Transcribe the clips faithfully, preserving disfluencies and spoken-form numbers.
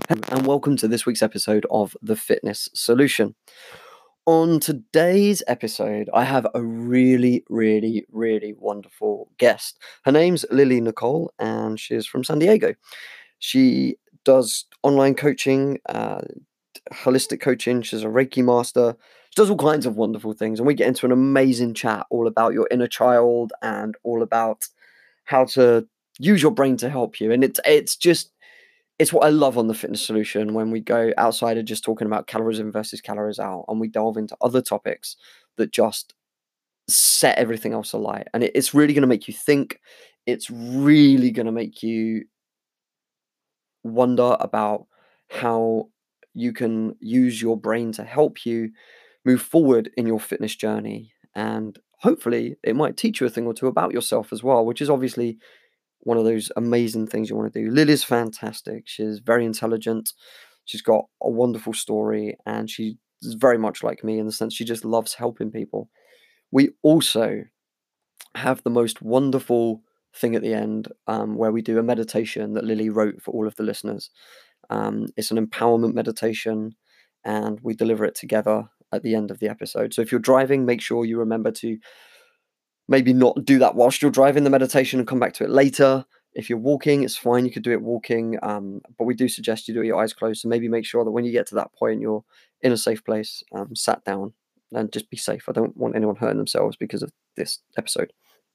And welcome to this week's episode of The Fitness Solution. On today's episode, I have a really, really, really wonderful guest. Her name's Lily Nicole, and she's from San Diego. She does online coaching, uh, holistic coaching. She's a Reiki master. She does all kinds of wonderful things, and we get into an amazing chat all about your inner child and all about how to use your brain to help you. And it's it's just it's what I love on The Fitness Solution when we go outside of just talking about calories in versus calories out, and we delve into other topics that just set everything else alight. And it, it's really going to make you think. It's really going to make you wonder about how you can use your brain to help you move forward in your fitness journey. And hopefully it might teach you a thing or two about yourself as well, which is obviously one of those amazing things you want to do. Lily's fantastic. She's very intelligent. She's got a wonderful story, and she is very much like me in the sense she just loves helping people. We also have the most wonderful thing at the end um, where we do a meditation that Lily wrote for all of the listeners. Um, it's an empowerment meditation, and we deliver it together at the end of the episode. So if you're driving, make sure you remember to maybe not do that whilst you're driving the meditation and come back to it later. If you're walking, it's fine. You could do it walking, um, but we do suggest you do it with your eyes closed. So maybe make sure that when you get to that point, you're in a safe place, um, sat down, and just be safe. I don't want anyone hurting themselves because of this episode.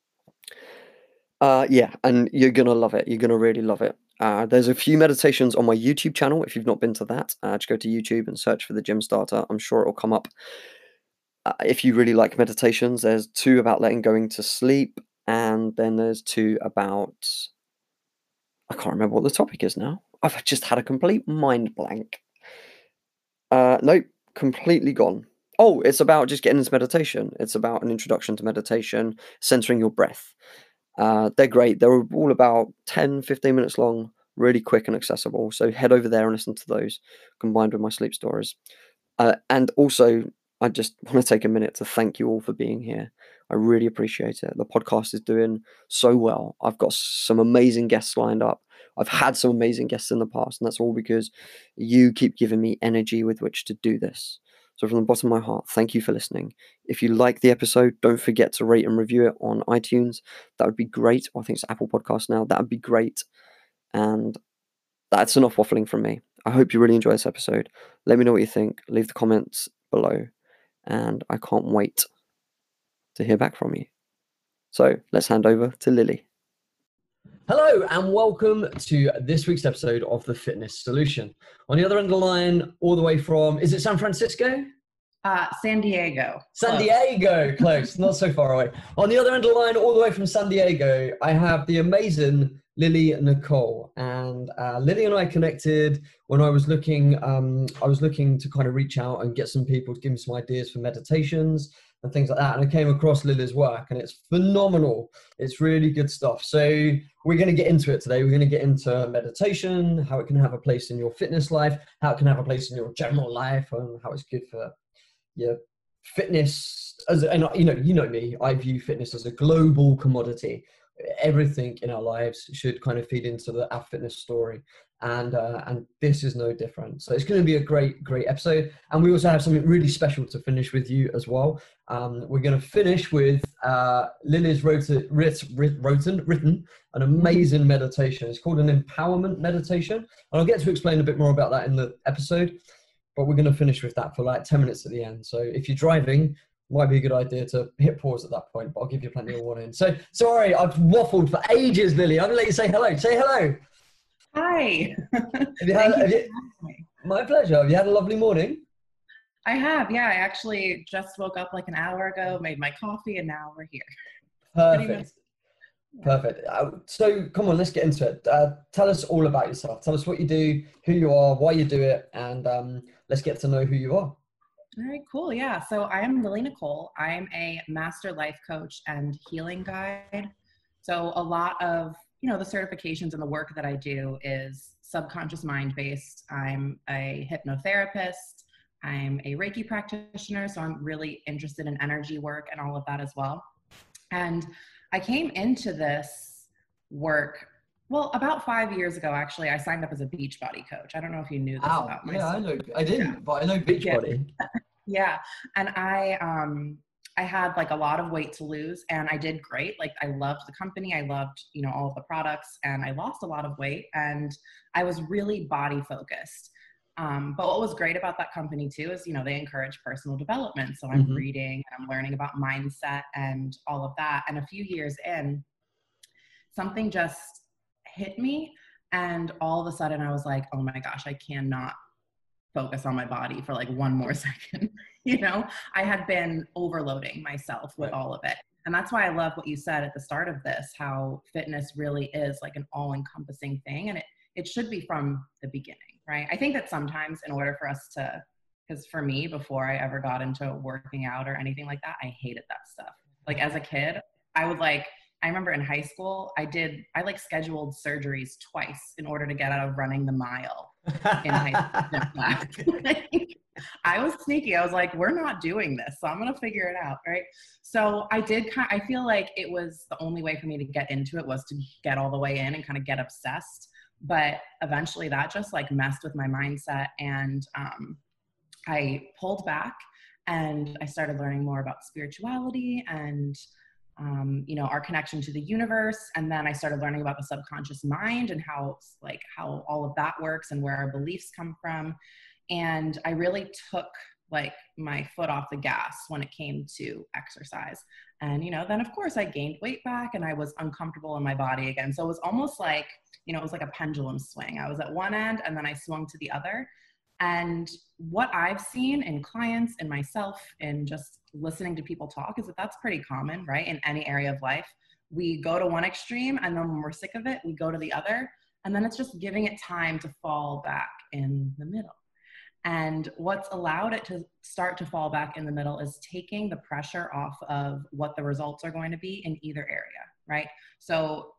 Uh, yeah, and you're going to love it. You're going to really love it. Uh, there's a few meditations on my YouTube channel. If you've not been to that, uh, just go to YouTube and search for The Gym Starter. I'm sure it will come up. Uh, if you really like meditations, there's two about letting going to sleep, and then there's two about, I can't remember what the topic is now. I've just had a complete mind blank. Uh, nope, completely gone. Oh, it's about just getting into meditation. It's about an introduction to meditation, centering your breath. Uh, they're great. They're all about ten, fifteen minutes long, really quick and accessible. So head over there and listen to those, combined with my sleep stories. Uh, and also, I just want to take a minute to thank you all for being here. I really appreciate it. The podcast is doing so well. I've got some amazing guests lined up. I've had some amazing guests in the past, and that's all because you keep giving me energy with which to do this. So from the bottom of my heart, thank you for listening. If you like the episode, don't forget to rate and review it on iTunes. That would be great. Or I think it's Apple Podcasts now. That would be great. And that's enough waffling from me. I hope you really enjoy this episode. Let me know what you think. Leave the comments below. And I can't wait to hear back from you. So let's hand over to Lily. Hello and welcome to this week's episode of The Fitness Solution. On the other end of the line, all the way from, is it San Francisco? Uh, San Diego. San close. Diego, close, not so far away. On the other end of the line, all the way from San Diego, I have the amazing Lily Nicole. And uh, Lily and I connected when I was looking, um, I was looking to kind of reach out and get some people to give me some ideas for meditations and things like that. And I came across Lily's work, and it's phenomenal. It's really good stuff. So we're going to get into it today. We're going to get into meditation, how it can have a place in your fitness life, how it can have a place in your general life, and how it's good for your fitness. As and you know, you know me, I view fitness as a global commodity. Everything in our lives should kind of feed into the our fitness story, and uh, and this is no different. So it's going to be a great, great episode. And we also have something really special to finish with you as well. Um, we're going to finish with uh, Lily's wrote, writ, writ, written, written an amazing meditation. It's called an empowerment meditation, and I'll get to explain a bit more about that in the episode. But we're going to finish with that for like ten minutes at the end. So if you're driving, might be a good idea to hit pause at that point, but I'll give you plenty of warning. So sorry, I've waffled for ages, Lily. I'm going to let you say hello. Say hello. Hi. Have you had, have you, my pleasure. Have you had a lovely morning? I have, yeah. I actually just woke up like an hour ago, made my coffee, and now we're here. Perfect. Perfect. Uh, so come on, let's get into it. Uh, tell us all about yourself. Tell us what you do, who you are, why you do it, and um, let's get to know who you are. All right, cool. Yeah. So I am Lily Nicole. I'm a master life coach and healing guide. So a lot of, you know, the certifications and the work that I do is subconscious mind based. I'm a hypnotherapist. I'm a Reiki practitioner. So I'm really interested in energy work and all of that as well. And I came into this work Well, about five years ago, actually, I signed up as a Beachbody coach. I don't know if you knew this Wow. about Yeah, I myself. know. I Yeah. didn't, but I know Yeah. Beachbody. Yeah. And I, um, I had like a lot of weight to lose and I did great. Like I loved the company. I loved, you know, all of the products and I lost a lot of weight and I was really body focused. Um, but what was great about that company too is, you know, they encourage personal development. So I'm Mhm. reading, I'm learning about mindset and all of that. And a few years in, something just hit me. And all of a sudden I was like, oh my gosh, I cannot focus on my body for like one more second. You know, I had been overloading myself with Right. all of it. And that's why I love what you said at the start of this, how fitness really is like an all encompassing thing. And it, it should be from the beginning, right? I think that sometimes in order for us to, because for me, before I ever got into working out or anything like that, I hated that stuff. Like as a kid, I would like, I remember in high school, I did, I like scheduled surgeries twice in order to get out of running the mile in high school gym class. I was sneaky. I was like, we're not doing this, so I'm going to figure it out, right? So I did kind I feel like it was the only way for me to get into it was to get all the way in and kind of get obsessed. But eventually that just like messed with my mindset and um, I pulled back and I started learning more about spirituality and um, you know, our connection to the universe. And then I started learning about the subconscious mind and how like how all of that works and where our beliefs come from. And I really took like my foot off the gas when it came to exercise. And, you know, then of course I gained weight back and I was uncomfortable in my body again. So it was almost like, you know, it was like a pendulum swing. I was at one end and then I swung to the other. And what I've seen in clients and myself and just listening to people talk is that that's pretty common, right? In any area of life, we go to one extreme and then when we're sick of it, we go to the other. And then it's just giving it time to fall back in the middle. And what's allowed it to start to fall back in the middle is taking the pressure off of what the results are going to be in either area, right? So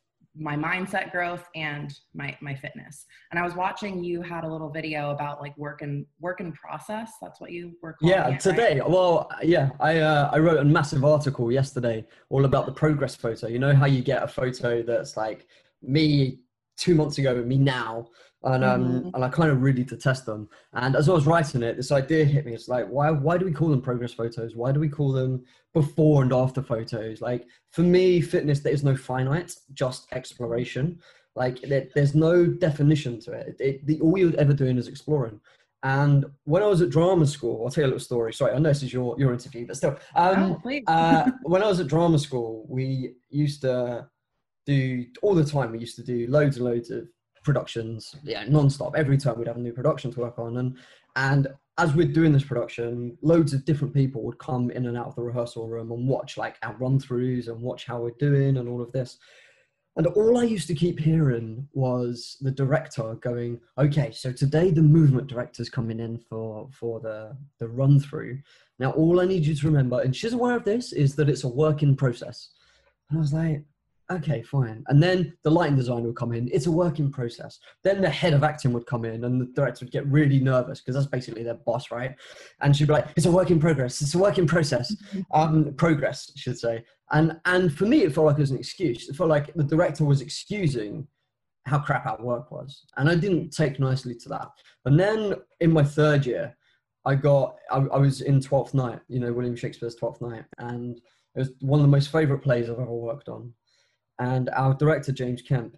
my mindset growth and my my fitness. And I was watching you had a little video about like work and work in process. That's what you were calling Yeah, it, today. right? Well, yeah, I uh, I wrote a massive article yesterday all about the progress photo. You know how you get a photo that's like me two months ago and me now, and um Mm-hmm. and I kind of really detest them. And as I was writing it, this idea hit me. It's like, why why do we call them progress photos? Why do we call them before and after photos? Like for me, fitness, there is no finite, just exploration. Like there, there's no definition to it. it the, all you're ever doing is exploring. And when I was at drama school, I'll tell you a little story. Sorry, I know this is your, your interview, but still. Um, Oh, please. uh, when I was at drama school, we used to do, all the time, we used to do loads and loads of productions, yeah, non-stop. Every time we'd have a new production to work on. And, and as we're doing this production, loads of different people would come in and out of the rehearsal room and watch like our run-throughs and watch how we're doing and all of this. And all I used to keep hearing was the director going, okay, so today the movement director's coming in for, for the, the run through. Now, all I need you to remember, and she's aware of this, is that it's a work in process. And I was like, okay, fine. And then the lighting designer would come in. It's a work in process. Then the head of acting would come in and the director would get really nervous because that's basically their boss, right? And she'd be like, it's a work in progress. It's a work in process. Um, progress, I should say. And and for me, it felt like it was an excuse. It felt like the director was excusing how crap our work was. And I didn't take nicely to that. And then in my third year, I got, I, I was in Twelfth Night, you know, William Shakespeare's Twelfth Night. And it was one of the most favorite plays I've ever worked on. And our director, James Kemp,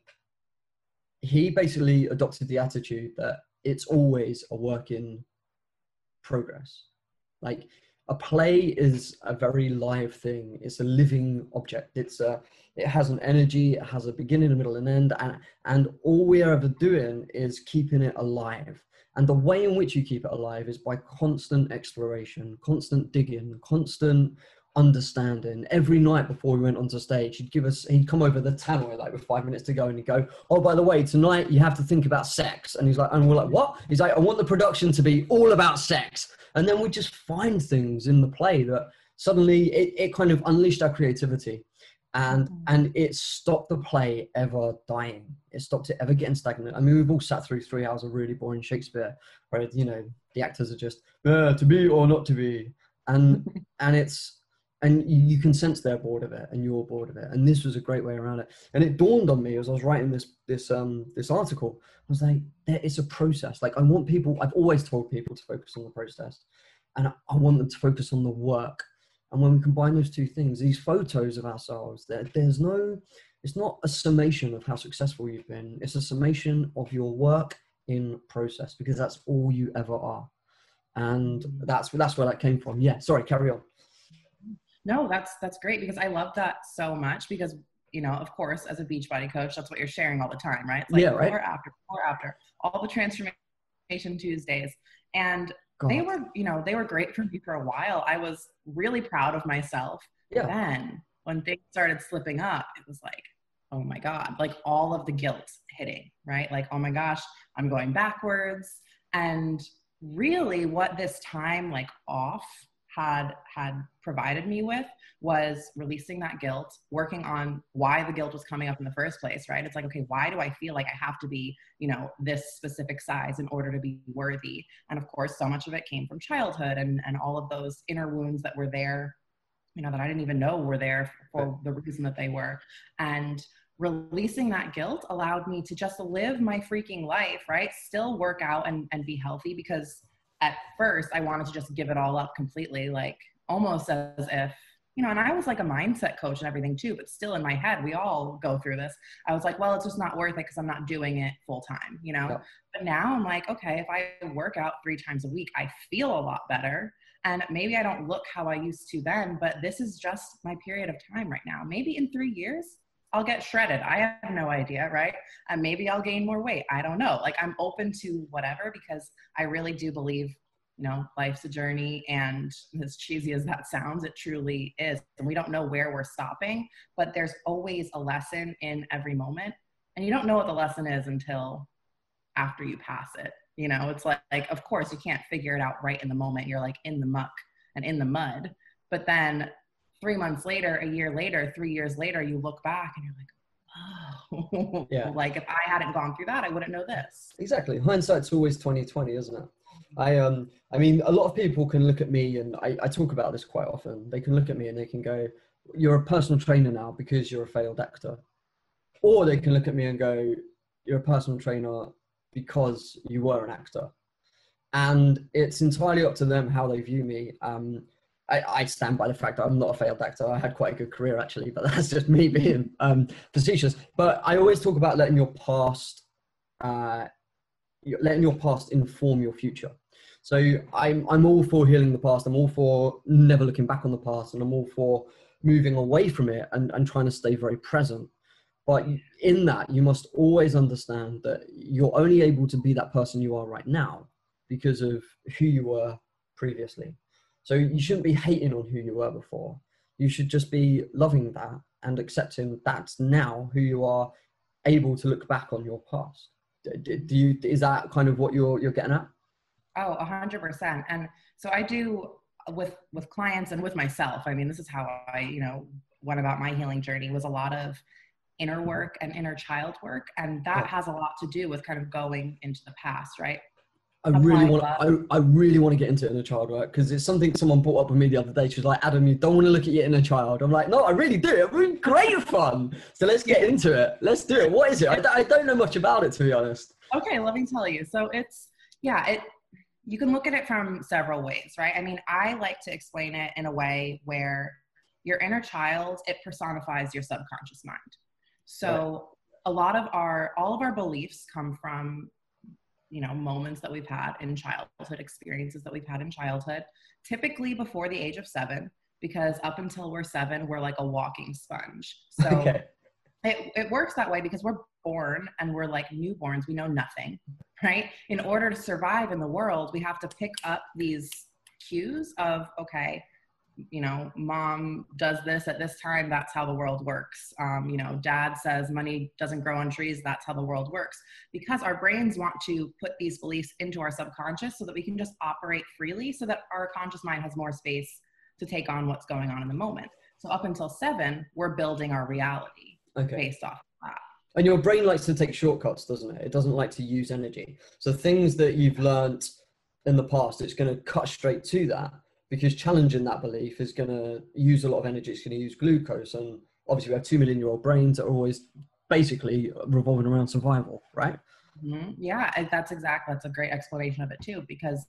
he basically adopted the attitude that it's always a work in progress. Like a play is a very live thing. It's a living object. It's a, it has an energy, it has a beginning, a middle and end. And, and all we are ever doing is keeping it alive. And the way in which you keep it alive is by constant exploration, constant digging, constant understanding. Every night before we went onto stage, he'd give us, he'd come over the tannoy like with five minutes to go and he'd go, oh, by the way, tonight you have to think about sex. And he's like, and we're like, what? He's like, I want the production to be all about sex. And then we just find things in the play that suddenly it, it kind of unleashed our creativity. And, mm-hmm. and it stopped the play ever dying. It stopped it ever getting stagnant. I mean, we've all sat through three hours of really boring Shakespeare where, you know, the actors are just, uh, to be or not to be. And, and it's, and you, you can sense they're bored of it and you're bored of it. And this was a great way around it. And it dawned on me as I was writing this, this, um, this article, I was like, there is a process. Like I want people, I've always told people to focus on the process, and I, I want them to focus on the work. And when we combine those two things, these photos of ourselves, there, there's no, it's not a summation of how successful you've been. It's a summation of your work in process, because that's all you ever are. And that's, that's where that came from. Yeah. Sorry, carry on. No, that's, that's great, because I love that so much, because, you know, of course, as a Beachbody coach, that's what you're sharing all the time, right? It's like yeah, right. before, after, before, after, all the transformation Tuesdays. And God. they were, you know, they were great for me for a while. I was really proud of myself. Yeah. Then when things started slipping up, it was like, oh my God, like all of the guilt hitting, right? Like, oh my gosh, I'm going backwards. And really what this time like off had had provided me with was releasing that guilt, working on why the guilt was coming up in the first place, right? It's like, okay, why do I feel like I have to be, you know, this specific size in order to be worthy? And of course, so much of it came from childhood and, and all of those inner wounds that were there, you know, that I didn't even know were there for the reason that they were. And releasing that guilt allowed me to just live my freaking life, right? Still work out and, and be healthy, because at first I wanted to just give it all up completely, like almost as if, you know, and I was like a mindset coach and everything too, but still in my head, we all go through this. I was like, well, it's just not worth it because I'm not doing it full time, you know? Yeah. But now I'm like, okay, if I work out three times a week, I feel a lot better. And maybe I don't look how I used to then, but this is just my period of time right now. Maybe in three years, I'll get shredded. I have no idea, right? And maybe I'll gain more weight. I don't know. Like I'm open to whatever, because I really do believe, you know, life's a journey, and as cheesy as that sounds, it truly is. And we don't know where we're stopping, but there's always a lesson in every moment. And you don't know what the lesson is until after you pass it. You know, it's like, like, of course you can't figure it out right in the moment. You're like in the muck and in the mud, but then three months later, a year later, three years later, you look back and you're like, oh, yeah. Like if I hadn't gone through that, I wouldn't know this. Exactly. Hindsight's always twenty twenty, isn't it? I um I mean, a lot of people can look at me, and I, I talk about this quite often. They can look at me and they can go, you're a personal trainer now because you're a failed actor. Or they can look at me and go, you're a personal trainer because you were an actor. And it's entirely up to them how they view me. Um, I, I stand by the fact that I'm not a failed actor. I had quite a good career actually, but that's just me being um, facetious. But I always talk about letting your past, uh, letting your past inform your future. So I'm, I'm all for healing the past. I'm all for never looking back on the past, and I'm all for moving away from it and, and trying to stay very present. But in that, you must always understand that you're only able to be that person you are right now because of who you were previously. So you shouldn't be hating on who you were before. You should just be loving that and accepting that's now who you are, able to look back on your past. Do you, is that kind of what you're, you're getting at? Oh, a hundred percent. And so I do with, with clients and with myself. I mean, this is how I, you know, went about my healing journey, was a lot of inner work and inner child work. And that has a lot to do with kind of going into the past, right? I really want to, I, I really want to get into inner child work, because it's something someone brought up with me the other day. She was like, Adam, you don't want to look at your inner child. I'm like, no, I really do. It's really great fun. So let's get into it. Let's do it. What is it? I, I don't know much about it, to be honest. Okay, let me tell you. So it's, yeah, it, you can look at it from several ways, right? I mean, I like to explain it in a way where your inner child, it personifies your subconscious mind. So right. a lot of our, all of our beliefs come from, you know, moments that we've had in childhood, experiences that we've had in childhood, typically before the age of seven, because up until we're seven, we're like a walking sponge. So okay. it, it works that way because we're born and we're like newborns. We know nothing, right? In order to survive in the world, we have to pick up these cues of, okay, you know, mom does this at this time, that's how the world works. Um, you know, dad says money doesn't grow on trees, that's how the world works. Because our brains want to put these beliefs into our subconscious so that we can just operate freely, so that our conscious mind has more space to take on what's going on in the moment. So up until seven, we're building our reality okay. based off of that. And your brain likes to take shortcuts, doesn't it? It doesn't like to use energy. So things that you've learned in the past, it's going to cut straight to that. because challenging that belief is going to use a lot of energy. It's going to use glucose. And obviously we have two million year old brains that are always basically revolving around survival, right? Mm-hmm. Yeah, and that's exactly, that's a great explanation of it too, because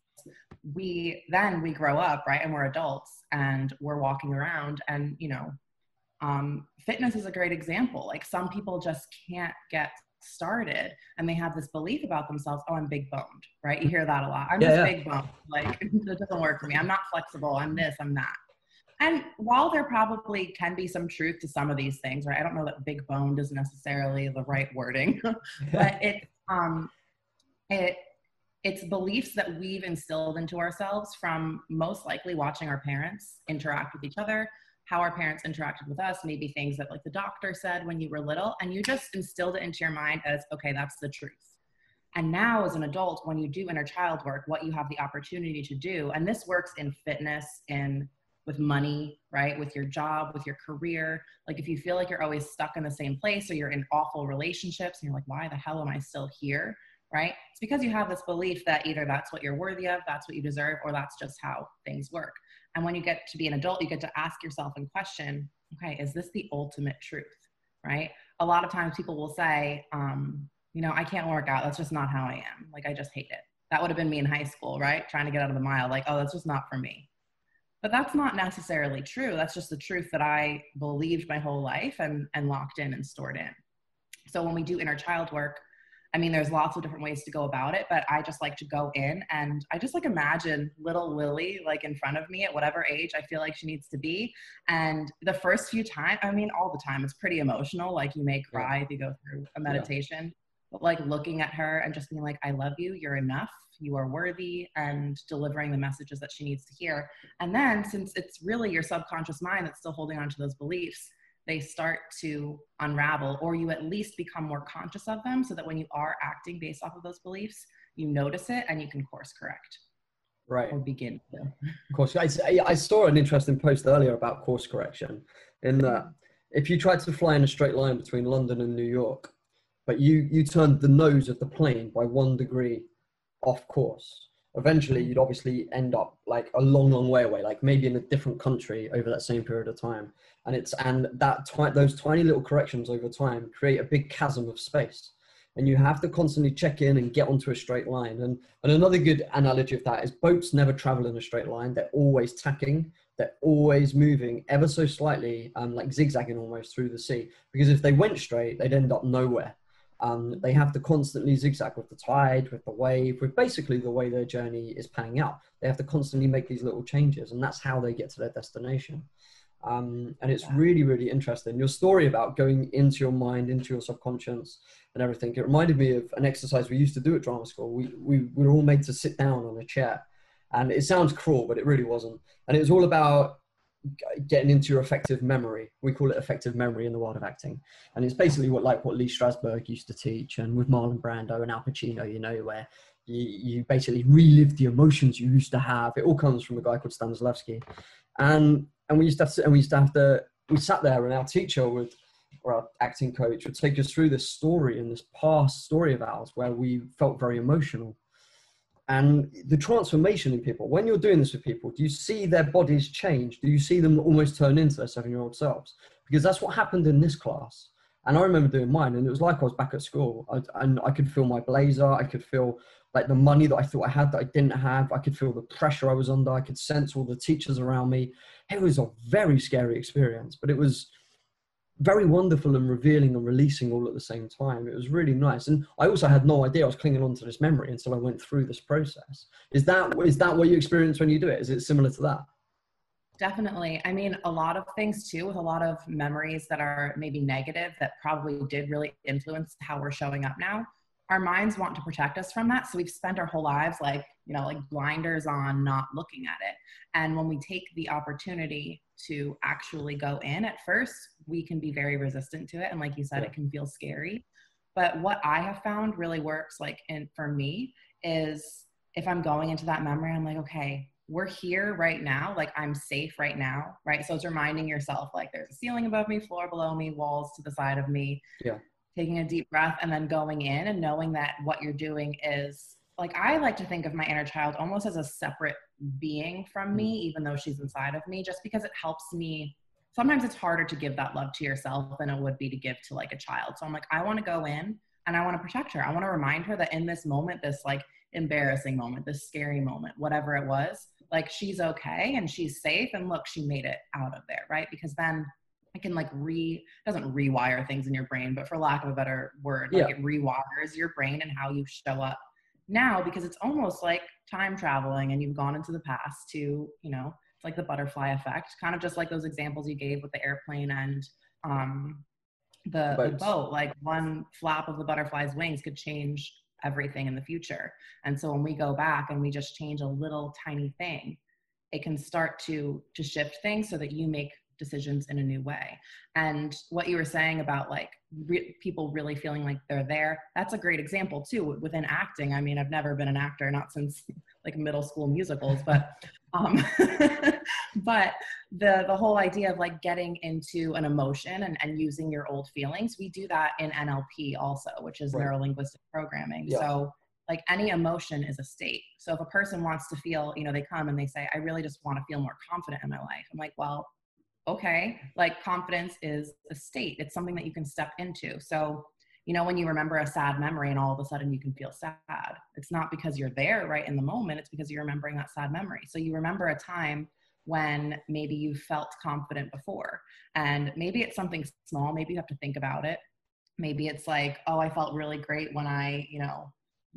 we, then we grow up, right? And we're adults and we're walking around and, you know, um, fitness is a great example. Like some people just can't get started and they have this belief about themselves. Oh, I'm big boned, right? You hear that a lot. I'm Yeah, just yeah. big boned. Like it doesn't work for me. I'm not flexible. I'm this, I'm that. And while there probably can be some truth to some of these things, right? I don't know that big boned is necessarily the right wording, but it, um, it, it's beliefs that we've instilled into ourselves from most likely watching our parents interact with each other, how our parents interacted with us, maybe things that like the doctor said when you were little, and you just instilled it into your mind as, okay, that's the truth. And now as an adult, when you do inner child work, what you have the opportunity to do, and this works in fitness, in with money, right? With your job, with your career. Like if you feel like you're always stuck in the same place or you're in awful relationships and you're like, why the hell am I still here? Right? It's because you have this belief that either that's what you're worthy of, that's what you deserve, or that's just how things work. And when you get to be an adult, you get to ask yourself and question, okay, is this the ultimate truth? Right? A lot of times people will say, um, you know, I can't work out. That's just not how I am. Like, I just hate it. That would have been me in high school, right? Trying to get out of the mile. Like, oh, that's just not for me. But that's not necessarily true. That's just the truth that I believed my whole life and, and locked in and stored in. So when we do inner child work, I mean, there's lots of different ways to go about it, but I just like to go in and I just like imagine little Lily like in front of me at whatever age I feel like she needs to be. And the first few times, I mean, all the time, it's pretty emotional. Like you may cry if you go through a meditation, yeah. But like looking at her and just being like, I love you, you're enough, you are worthy, and delivering the messages that she needs to hear. And then since it's really your subconscious mind that's still holding on to those beliefs, they start to unravel, or you at least become more conscious of them so that when you are acting based off of those beliefs, you notice it and you can course correct. Right. Or begin to. Of course. I, I saw an interesting post earlier about course correction in that if you tried to fly in a straight line between London and New York, but you, you turned the nose of the plane by one degree off course, eventually you'd obviously end up like a long, long way away, like maybe in a different country over that same period of time. And it's, and that those tiny little corrections over time create a big chasm of space. And you have to constantly check in and get onto a straight line. And, and another good analogy of that is boats never travel in a straight line. They're always tacking. They're always moving ever so slightly, um, like zigzagging almost through the sea. Because if they went straight, they'd end up nowhere. Um, they have to constantly zigzag with the tide, with the wave, with basically the way their journey is panning out. They have to constantly make these little changes, and that's how they get to their destination. Um, and it's really, really interesting. Your story about going into your mind, into your subconscious and everything, it reminded me of an exercise we used to do at drama school. We, we, we were all made to sit down on a chair, and it sounds cruel, but it really wasn't. And it was all about getting into your effective memory. We call it effective memory in the world of acting. And it's basically what like what Lee Strasberg used to teach, and with Marlon Brando and Al Pacino, you know, where you, you basically relive the emotions you used to have. It all comes from a guy called Stanislavski. And and we used to have to, and we used to have to, we sat there and our teacher would, or our acting coach would take us through this story and this past story of ours where we felt very emotional. And the transformation in people, when you're doing this with people, do you see their bodies change? Do you see them almost turn into their seven-year-old selves? Because that's what happened in this class. And I remember doing mine, and it was like I was back at school. I, and I could feel my blazer. I could feel like the money that I thought I had that I didn't have. I could feel the pressure I was under. I could sense all the teachers around me. It was a very scary experience, but it was very wonderful and revealing and releasing all at the same time. It was really nice. And I also had no idea I was clinging on to this memory until I went through this process. Is that, is that what you experience when you do it? Is it similar to that? Definitely. I mean, a lot of things too, with a lot of memories that are maybe negative that probably did really influence how we're showing up now. Our minds want to protect us from that. So we've spent our whole lives like, you know, like blinders on, not looking at it. And when we take the opportunity to actually go in, at first, we can be very resistant to it. And like you said, Yeah. It can feel scary. But what I have found really works, like in for me, is if I'm going into that memory, I'm like, okay, we're here right now. Like I'm safe right now, right? So it's reminding yourself, like there's a ceiling above me, floor below me, walls to the side of me. Yeah. Taking a deep breath and then going in and knowing that what you're doing is like, I like to think of my inner child almost as a separate being from me, even though she's inside of me, just because it helps me. Sometimes it's harder to give that love to yourself than it would be to give to like a child. So I'm like, I want to go in and I want to protect her. I want to remind her that in this moment, this like embarrassing moment, this scary moment, whatever it was, like she's okay and she's safe. And look, she made it out of there, right? Because then it can like re, doesn't rewire things in your brain, but for lack of a better word, like Yeah. it rewires your brain and how you show up now, because it's almost like time traveling and you've gone into the past to, you know, it's like the butterfly effect, kind of just like those examples you gave with the airplane and um, the, the Boats. boat. Like one flap of the butterfly's wings could change everything in the future. And so when we go back and we just change a little tiny thing, it can start to to shift things so that you make decisions in a new way. And what you were saying about like re- people really feeling like they're there, that's a great example too within acting. I mean, I've never been an actor, not since like middle school musicals, but um but the the whole idea of like getting into an emotion and, and using your old feelings, we do that in N L P also, which is Right. neuro-linguistic programming. Yeah. So like any emotion is a state. So if a person wants to feel, you know, they come and they say, I really just want to feel more confident in my life. I'm like, well, okay, like confidence is a state. It's something that you can step into. So, you know, when you remember a sad memory and all of a sudden you can feel sad, it's not because you're there right in the moment, it's because you're remembering that sad memory. So you remember a time when maybe you felt confident before, and maybe it's something small, maybe you have to think about it. Maybe it's like, oh, I felt really great when I, you know,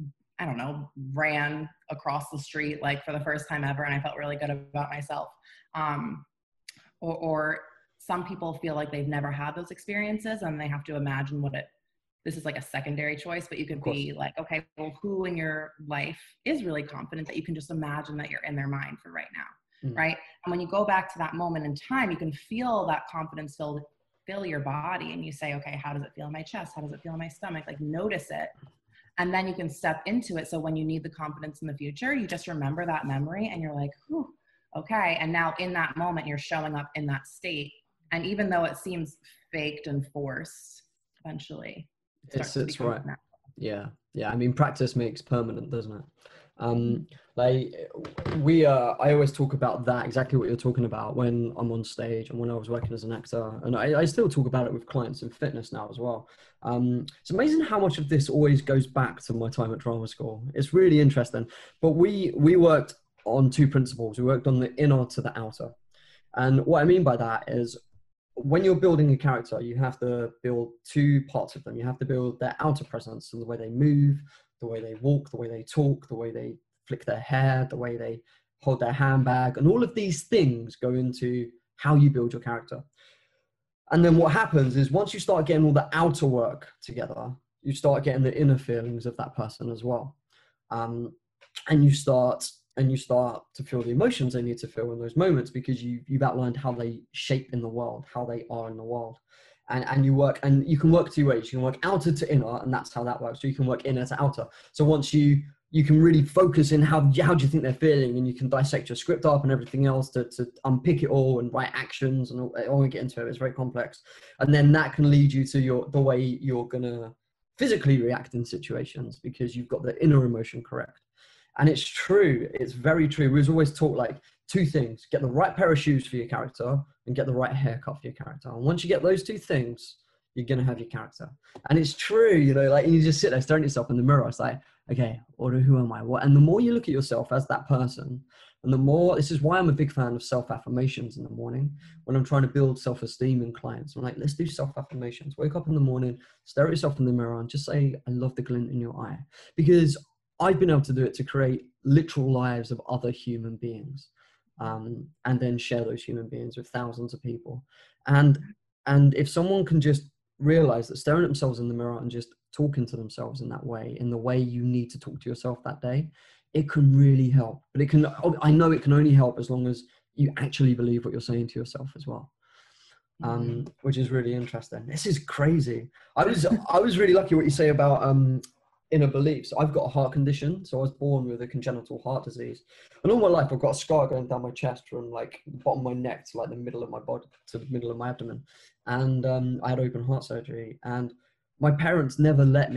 I don't know, ran across the street like for the first time ever and I felt really good about myself. Um, or, or some people feel like they've never had those experiences and they have to imagine what it, this is like a secondary choice, but you could be like, okay, well, who in your life is really confident that you can just imagine that you're in their mind for right now, Mm. right? And when you go back to that moment in time, you can feel that confidence fill, fill your body and you say, okay, how does it feel in my chest? How does it feel in my stomach? Like notice it. And then you can step into it. So when you need the confidence in the future, you just remember that memory and you're like, whew, okay. And now in that moment, you're showing up in that state. And even though it seems faked and forced, eventually it starts It's, to it's become right. natural. Yeah. Yeah. I mean, practice makes permanent, doesn't it? Um, like we, uh, I always talk about that, exactly what you're talking about when I'm on stage and when I was working as an actor. And I, I still talk about it with clients in fitness now as well. Um, it's amazing how much of this always goes back to my time at drama school. It's really interesting. But we, we worked on two principles. We worked on the inner to the outer. And what I mean by that is when you're building a character, you have to build two parts of them. You have to build their outer presence, so the way they move, the way they walk, the way they talk, the way they flick their hair, the way they hold their handbag, and all of these things go into how you build your character. And then what happens is once you start getting all the outer work together, you start getting the inner feelings of that person as well. Um, and you start and you start to feel the emotions they need to feel in those moments because you, you've outlined how they shape in the world, how they are in the world. And, and you work, and you can work two ways. You can work outer to inner, and that's how that works. So you can work inner to outer. So once you, you can really focus in how, how do you think they're feeling, and you can dissect your script up and everything else to, to unpick it all and write actions, and I won't get into it. It's very complex. And then that can lead you to your, the way you're going to physically react in situations because you've got the inner emotion correct. And it's true. It's very true. We was always taught like two things: get the right pair of shoes for your character and get the right haircut for your character. And once you get those two things, you're going to have your character. And it's true, you know, like you just sit there staring at yourself in the mirror. It's like, okay, or who am I? What? And the more you look at yourself as that person, and the more, this is why I'm a big fan of self-affirmations in the morning when I'm trying to build self-esteem in clients. I'm like, let's do self-affirmations. Wake up in the morning, stare at yourself in the mirror and just say, I love the glint in your eye. Because I've been able to do it to create literal lives of other human beings, um, and then share those human beings with thousands of people. And, and if someone can just realize that staring at themselves in the mirror and just talking to themselves in that way, in the way you need to talk to yourself that day, it can really help. But it can, I know it can only help as long as you actually believe what you're saying to yourself as well. Um, Mm-hmm. which is really interesting. This is crazy. I was, I was really lucky what you say about, um, inner beliefs. I've got a heart condition, so I was born with a congenital heart disease, and all my life I've got a scar going down my chest from like the bottom of my neck to like the middle of my body to the middle of my abdomen. And um, I had open heart surgery, and my parents never let me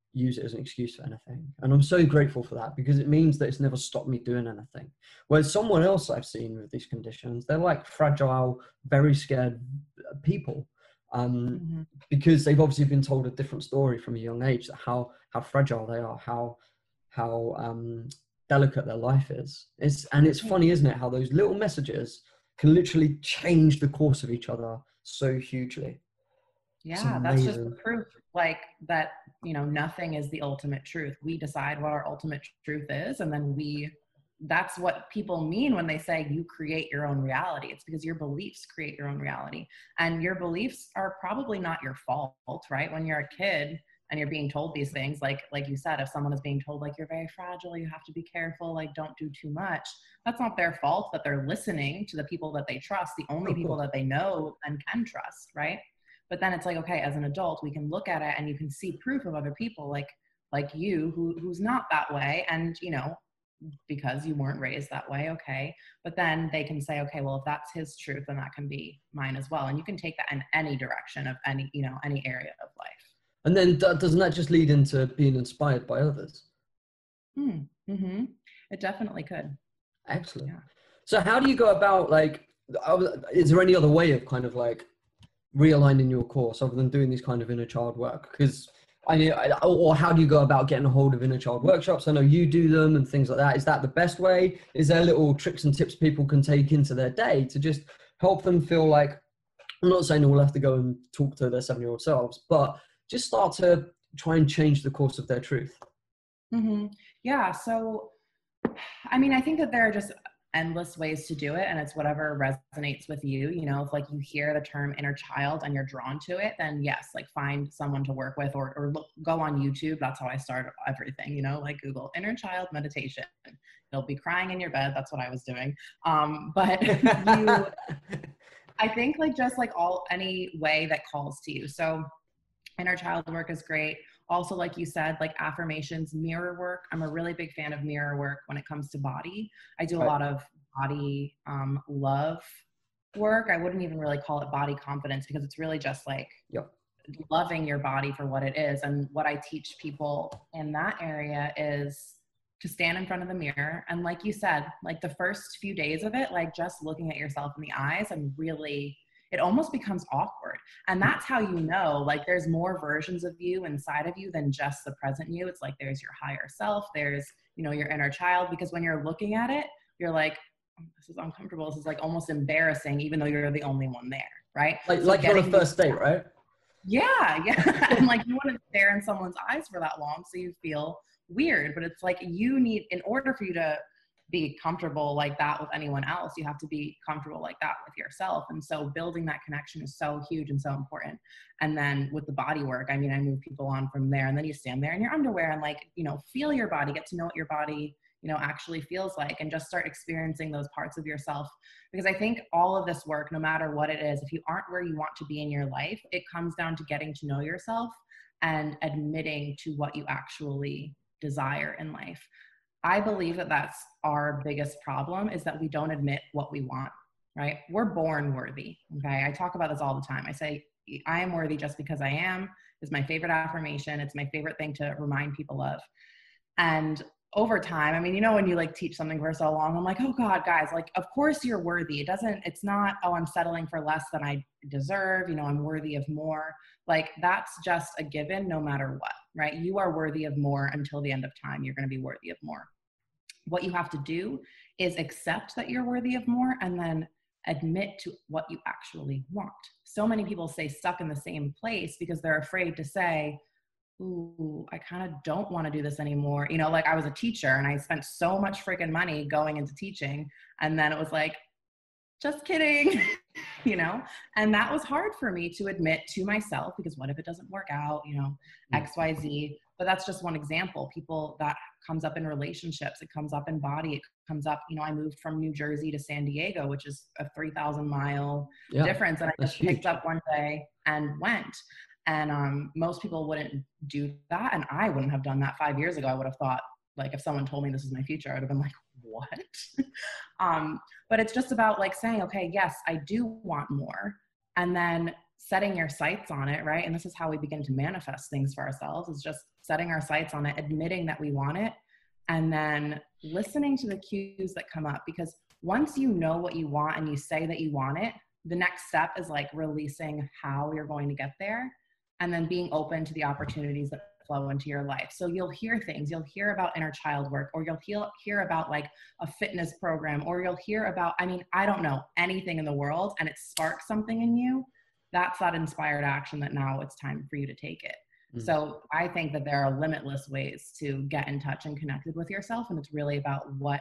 use it as an excuse for anything. And I'm so grateful for that, because it means that it's never stopped me doing anything. Whereas someone else I've seen with these conditions, they're like fragile, very scared people. Um, Mm-hmm. because they've obviously been told a different story from a young age, that how, how fragile they are, how, how um, delicate their life is. It's, and it's funny, isn't it, how those little messages can literally change the course of each other so hugely. Yeah, that's just the proof, like that, you know, nothing is the ultimate truth. We decide what our ultimate truth is, and then we, that's what people mean when they say you create your own reality. It's because your beliefs create your own reality, and your beliefs are probably not your fault, right? When you're a kid and you're being told these things, like, like you said, if someone is being told like, you're very fragile, you have to be careful, like, don't do too much. That's not their fault, that they're listening to the people that they trust, the only people that they know and can trust, right? But then it's like, okay, as an adult, we can look at it and you can see proof of other people like, like you, who, who's not that way. And, you know, because you weren't raised that way. Okay. But then they can say, okay, well, if that's his truth, then that can be mine as well. And you can take that in any direction of any, you know, any area of life. And then doesn't that just lead into being inspired by others? Hmm. Mm-hmm. It definitely could. Excellent. Yeah. So how do you go about, like, is there any other way of kind of like realigning your course other than doing these kind of inner child work? Because I, I or how do you go about getting a hold of inner child workshops? I know you do them and things like that. Is that the best way? Is there little tricks and tips people can take into their day to just help them feel like, I'm not saying we'll have to go and talk to their seven-year-old selves, but just start to try and change the course of their truth? Mm-hmm. Yeah. So, I mean, I think that there are just endless ways to do it, and it's whatever resonates with you. You know, if like you hear the term inner child and you're drawn to it, then yes, like find someone to work with, or, or look, go on YouTube. That's how I start everything, you know, like Google inner child meditation. You'll be crying in your bed. That's what I was doing. Um, but you, I think like just like all, any way that calls to you. So inner child work is great. Also, like you said, like affirmations, mirror work. I'm a really big fan of mirror work when it comes to body. I do a lot of body um, love work. I wouldn't even really call it body confidence, because it's really just like yep. loving your body for what it is. And what I teach people in that area is to stand in front of the mirror. And like you said, like the first few days of it, like just looking at yourself in the eyes and really, it almost becomes awkward. And that's how you know, like there's more versions of you inside of you than just the present you. It's like there's your higher self, there's, you know, your inner child, because when you're looking at it, you're like, oh, this is uncomfortable. This is like almost embarrassing, even though you're the only one there, right? Like, so like you're on a first date, right? Yeah, yeah. And like you want to stare in someone's eyes for that long, so you feel weird. But it's like you need, in order for you to be comfortable like that with anyone else, you have to be comfortable like that with yourself. And so building that connection is so huge and so important. And then with the body work, I mean, I move people on from there, and then you stand there in your underwear and like, you know, feel your body, get to know what your body, you know, actually feels like, and just start experiencing those parts of yourself. Because I think all of this work, no matter what it is, if you aren't where you want to be in your life, it comes down to getting to know yourself and admitting to what you actually desire in life. I believe that that's our biggest problem, is that we don't admit what we want, right? We're born worthy, okay? I talk about this all the time. I say, I am worthy just because I am, is my favorite affirmation. It's my favorite thing to remind people of. And over time, I mean, you know, when you like teach something for so long, I'm like, oh God, guys, like, of course you're worthy. It doesn't, it's not, oh, I'm settling for less than I deserve. You know, I'm worthy of more. Like that's just a given no matter what, right? You are worthy of more until the end of time. You're going to be worthy of more. What you have to do is accept that you're worthy of more, and then admit to what you actually want. So many people stay stuck in the same place because they're afraid to say, ooh, I kind of don't want to do this anymore. You know, like I was a teacher and I spent so much freaking money going into teaching. And then it was like, just kidding, you know? And that was hard for me to admit to myself, because what if it doesn't work out, you know, X, Y, Z. But that's just one example. People, that comes up in relationships. It comes up in body. It comes up, you know, I moved from New Jersey to San Diego, which is a three thousand mile yeah, difference. And I just huge. picked up one day and went. And um, most people wouldn't do that. And I wouldn't have done that five years ago. I would have thought, like, if someone told me this is my future, I would have been like, what? um, but it's just about like saying, okay, yes, I do want more. And then setting your sights on it, right? And this is how we begin to manifest things for ourselves, is just setting our sights on it, admitting that we want it, and then listening to the cues that come up. Because once you know what you want and you say that you want it, the next step is like releasing how you're going to get there, and then being open to the opportunities that flow into your life. So you'll hear things, you'll hear about inner child work, or you'll hear, hear about like a fitness program, or you'll hear about, I mean, I don't know, anything in the world, and it sparks something in you. That's that inspired action that now it's time for you to take it. Mm. So I think that there are limitless ways to get in touch and connected with yourself. And it's really about what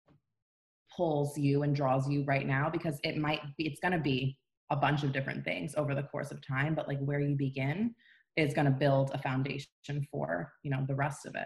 pulls you and draws you right now, because it might be, it's going to be a bunch of different things over the course of time, but like where you begin is going to build a foundation for, you know, the rest of it.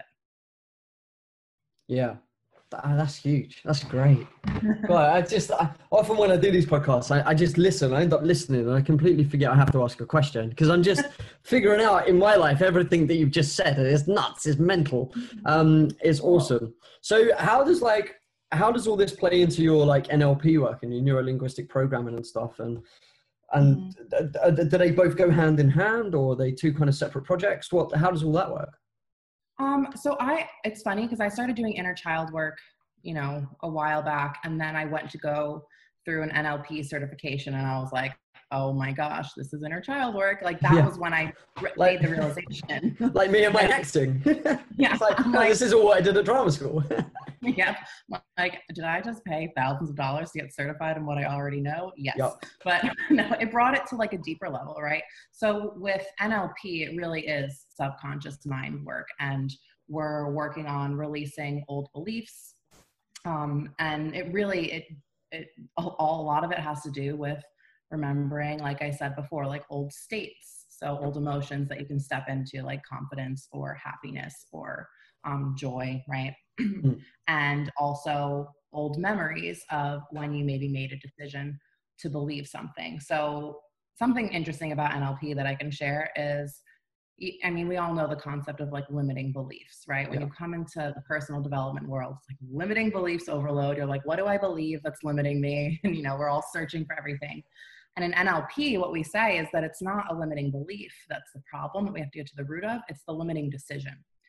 Yeah. That's huge. That's great. But I just, I, often when I do these podcasts, I, I just listen, I end up listening and I completely forget I have to ask a question, because I'm just figuring out in my life, everything that you've just said. It's nuts. It's mental. Um, it's awesome. So how does like, how does all this play into your like N L P work and your neuro-linguistic programming and stuff? And, and mm. do they both go hand in hand, or are they two kind of separate projects? What, how does all that work? Um, so I, it's funny because I started doing inner child work, you know, a while back, and then I went to go through an N L P certification, and I was like, oh my gosh, this is inner child work. Like that yeah. was when I re- like, made the realization. Like me and my acting. Yeah. It's like, no, like, this is all what I did at drama school. Yep. Like, did I just pay thousands of dollars to get certified in what I already know? Yes. Yep. But no, it brought it to like a deeper level, right? So with N L P, it really is subconscious mind work, and we're working on releasing old beliefs. Um, and it really, it, it, all, a lot of it has to do with remembering, like I said before, like old states. So old emotions that you can step into, like confidence or happiness or um, joy, right? Mm. And also old memories of when you maybe made a decision to believe something. So something interesting about N L P that I can share is, I mean, we all know the concept of like limiting beliefs, right? When yeah. you come into the personal development world, it's like limiting beliefs overload. You're like, what do I believe that's limiting me? And, you know, we're all searching for everything. And in N L P, what we say is that it's not a limiting belief that's the problem that we have to get to the root of. It's the limiting decision.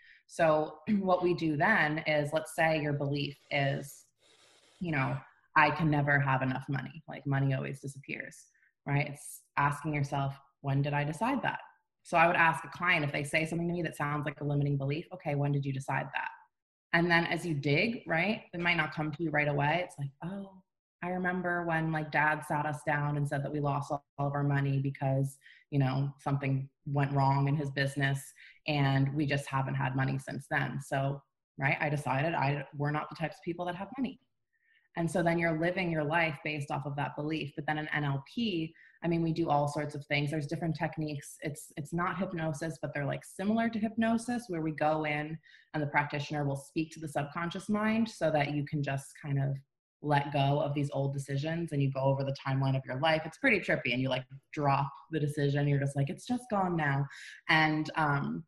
So what we do then is, let's say your belief is, you know, I can never have enough money. Like money always disappears, right? It's asking yourself, when did I decide that? So I would ask a client, if they say something to me that sounds like a limiting belief, okay, when did you decide that? And then as you dig, right, it might not come to you right away. It's like, oh, I remember when like dad sat us down and said that we lost all of our money because, you know, something went wrong in his business, and we just haven't had money since then. So, right, I decided I we're not the types of people that have money. And so then you're living your life based off of that belief. But then in N L P, I mean, we do all sorts of things. There's different techniques. It's it's not hypnosis, but they're like similar to hypnosis, where we go in and the practitioner will speak to the subconscious mind so that you can just kind of let go of these old decisions, and you go over the timeline of your life. It's pretty trippy, and you like drop the decision. You're just like, it's just gone now. And um,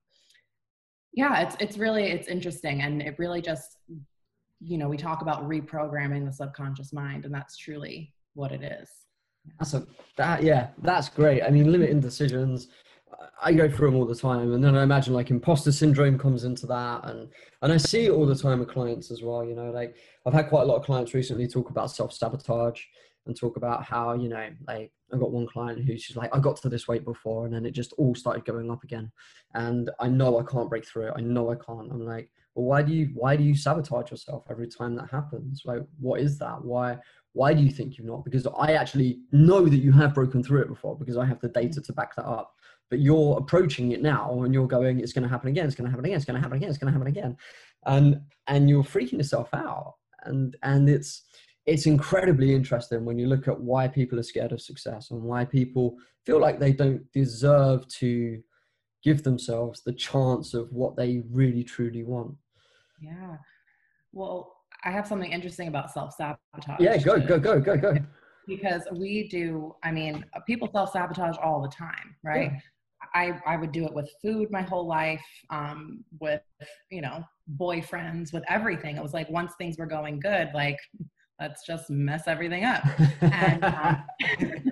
yeah, it's it's really, it's interesting. And it really just, you know, we talk about reprogramming the subconscious mind, and that's truly what it is. That's a, that, yeah, that's great. I mean, limiting decisions, I go through them all the time. And then I imagine like imposter syndrome comes into that. And, and I see it all the time with clients as well. You know, like I've had quite a lot of clients recently talk about self-sabotage and talk about how, you know, like I've got one client who's just like, I got to this weight before, and then it just all started going up again. And I know I can't break through it. I know I can't. I'm like, well, why do you, why do you sabotage yourself every time that happens? Like, what is that? Why, why do you think you've not? Because I actually know that you have broken through it before, because I have the data to back that up. But you're approaching it now and you're going, it's going to happen again. It's going to happen again. It's going to happen again. It's going to happen again. And, and you're freaking yourself out. And, and it's, it's incredibly interesting when you look at why people are scared of success and why people feel like they don't deserve to give themselves the chance of what they really, truly want. Yeah. Well, I have something interesting about self-sabotage. Yeah, go, go, go, go, go. Because we do, I mean, people self-sabotage all the time, right? Yeah. I, I would do it with food my whole life, um, with, you know, boyfriends, with everything. It was like, once things were going good, like, let's just mess everything up. And, um,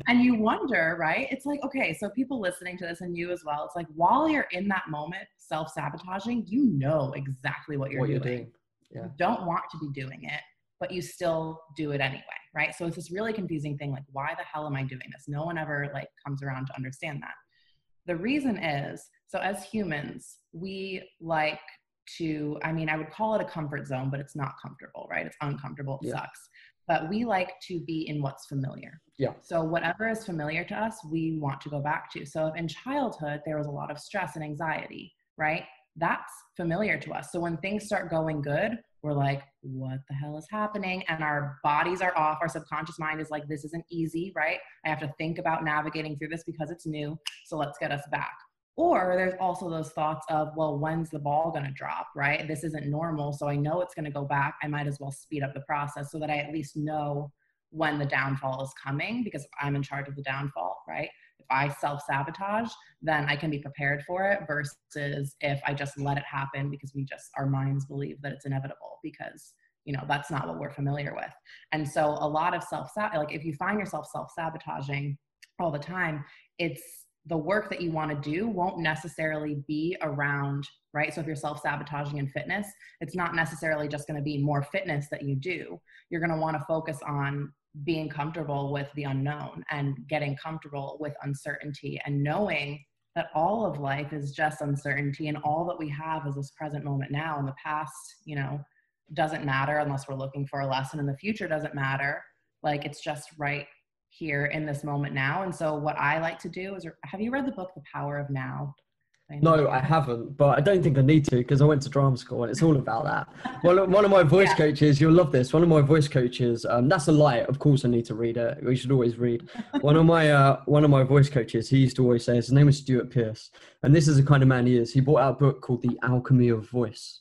And you wonder, right? It's like, okay, so people listening to this and you as well, it's like while you're in that moment self-sabotaging, you know exactly what you're what doing. you're doing. Yeah. You don't want to be doing it, but you still do it anyway, right? So it's this really confusing thing, like, why the hell am I doing this? No one ever like comes around to understand that. The reason is, so as humans, we like to, I mean, I would call it a comfort zone, but it's not comfortable, right? It's uncomfortable, it Yeah. sucks. But we like to be in what's familiar. Yeah. So whatever is familiar to us, we want to go back to. So if in childhood, there was a lot of stress and anxiety, right? That's familiar to us. So when things start going good, we're like, what the hell is happening? And our bodies are off. Our subconscious mind is like, this isn't easy, right? I have to think about navigating through this because it's new. So let's get us back. Or there's also those thoughts of, well, when's the ball going to drop, right? This isn't normal. So I know it's going to go back. I might as well speed up the process so that I at least know when the downfall is coming, because I'm in charge of the downfall, right? If I self-sabotage, then I can be prepared for it versus if I just let it happen because we just, our minds believe that it's inevitable because, you know, that's not what we're familiar with. And so a lot of self, like if you find yourself self-sabotaging all the time, it's, the work that you want to do won't necessarily be around, right? So if you're self-sabotaging in fitness, it's not necessarily just going to be more fitness that you do. You're going to want to focus on being comfortable with the unknown and getting comfortable with uncertainty and knowing that all of life is just uncertainty and all that we have is this present moment now, and the past, you know, doesn't matter unless we're looking for a lesson, and the future doesn't matter. Like it's just right here in this moment now. And so what I like to do is, have you read the book, The Power of Now? I No, I haven't, but I don't think I need to because I went to drama school and it's all about that. Well, one of my voice yeah. coaches, you'll love this. One of my voice coaches, um, that's a lie. Of course I need to read it. We should always read. One of my, uh, one of my voice coaches, he used to always say, his name is Stuart Pearce. And this is the kind of man he is. He brought out a book called The Alchemy of Voice.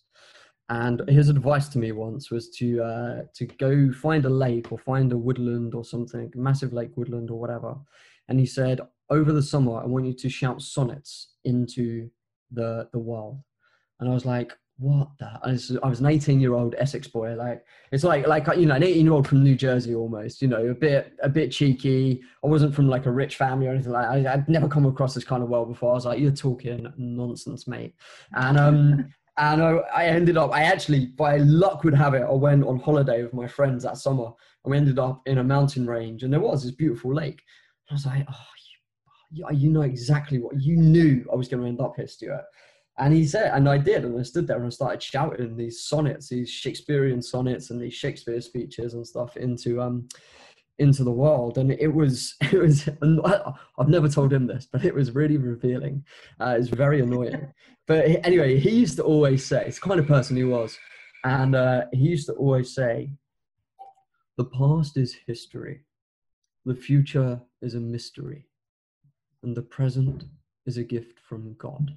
And his advice to me once was to uh, to go find a lake or find a woodland or something, massive lake, woodland or whatever. And he said, over the summer, I want you to shout sonnets into the the world. And I was like, what the? I was, I was an eighteen-year-old Essex boy. Like it's like like you know, an eighteen-year-old from New Jersey almost. You know, a bit a bit cheeky. I wasn't from like a rich family or anything like that. I, I'd never come across this kind of world before. I was like, you're talking nonsense, mate. And um. And I, I ended up, I actually, by luck would have it, I went on holiday with my friends that summer. And we ended up in a mountain range and there was this beautiful lake. And I was like, oh, you, you know exactly what, you knew I was going to end up here, Stuart. And he said, and I did. And I stood there and I started shouting these sonnets, these Shakespearean sonnets and these Shakespeare speeches and stuff into, um, into the world. And it was, it was, I've never told him this, but it was really revealing. Uh, it's very annoying. But anyway, he used to always say, it's the kind of person he was. And uh, he used to always say, the past is history. The future is a mystery. And the present is a gift from God.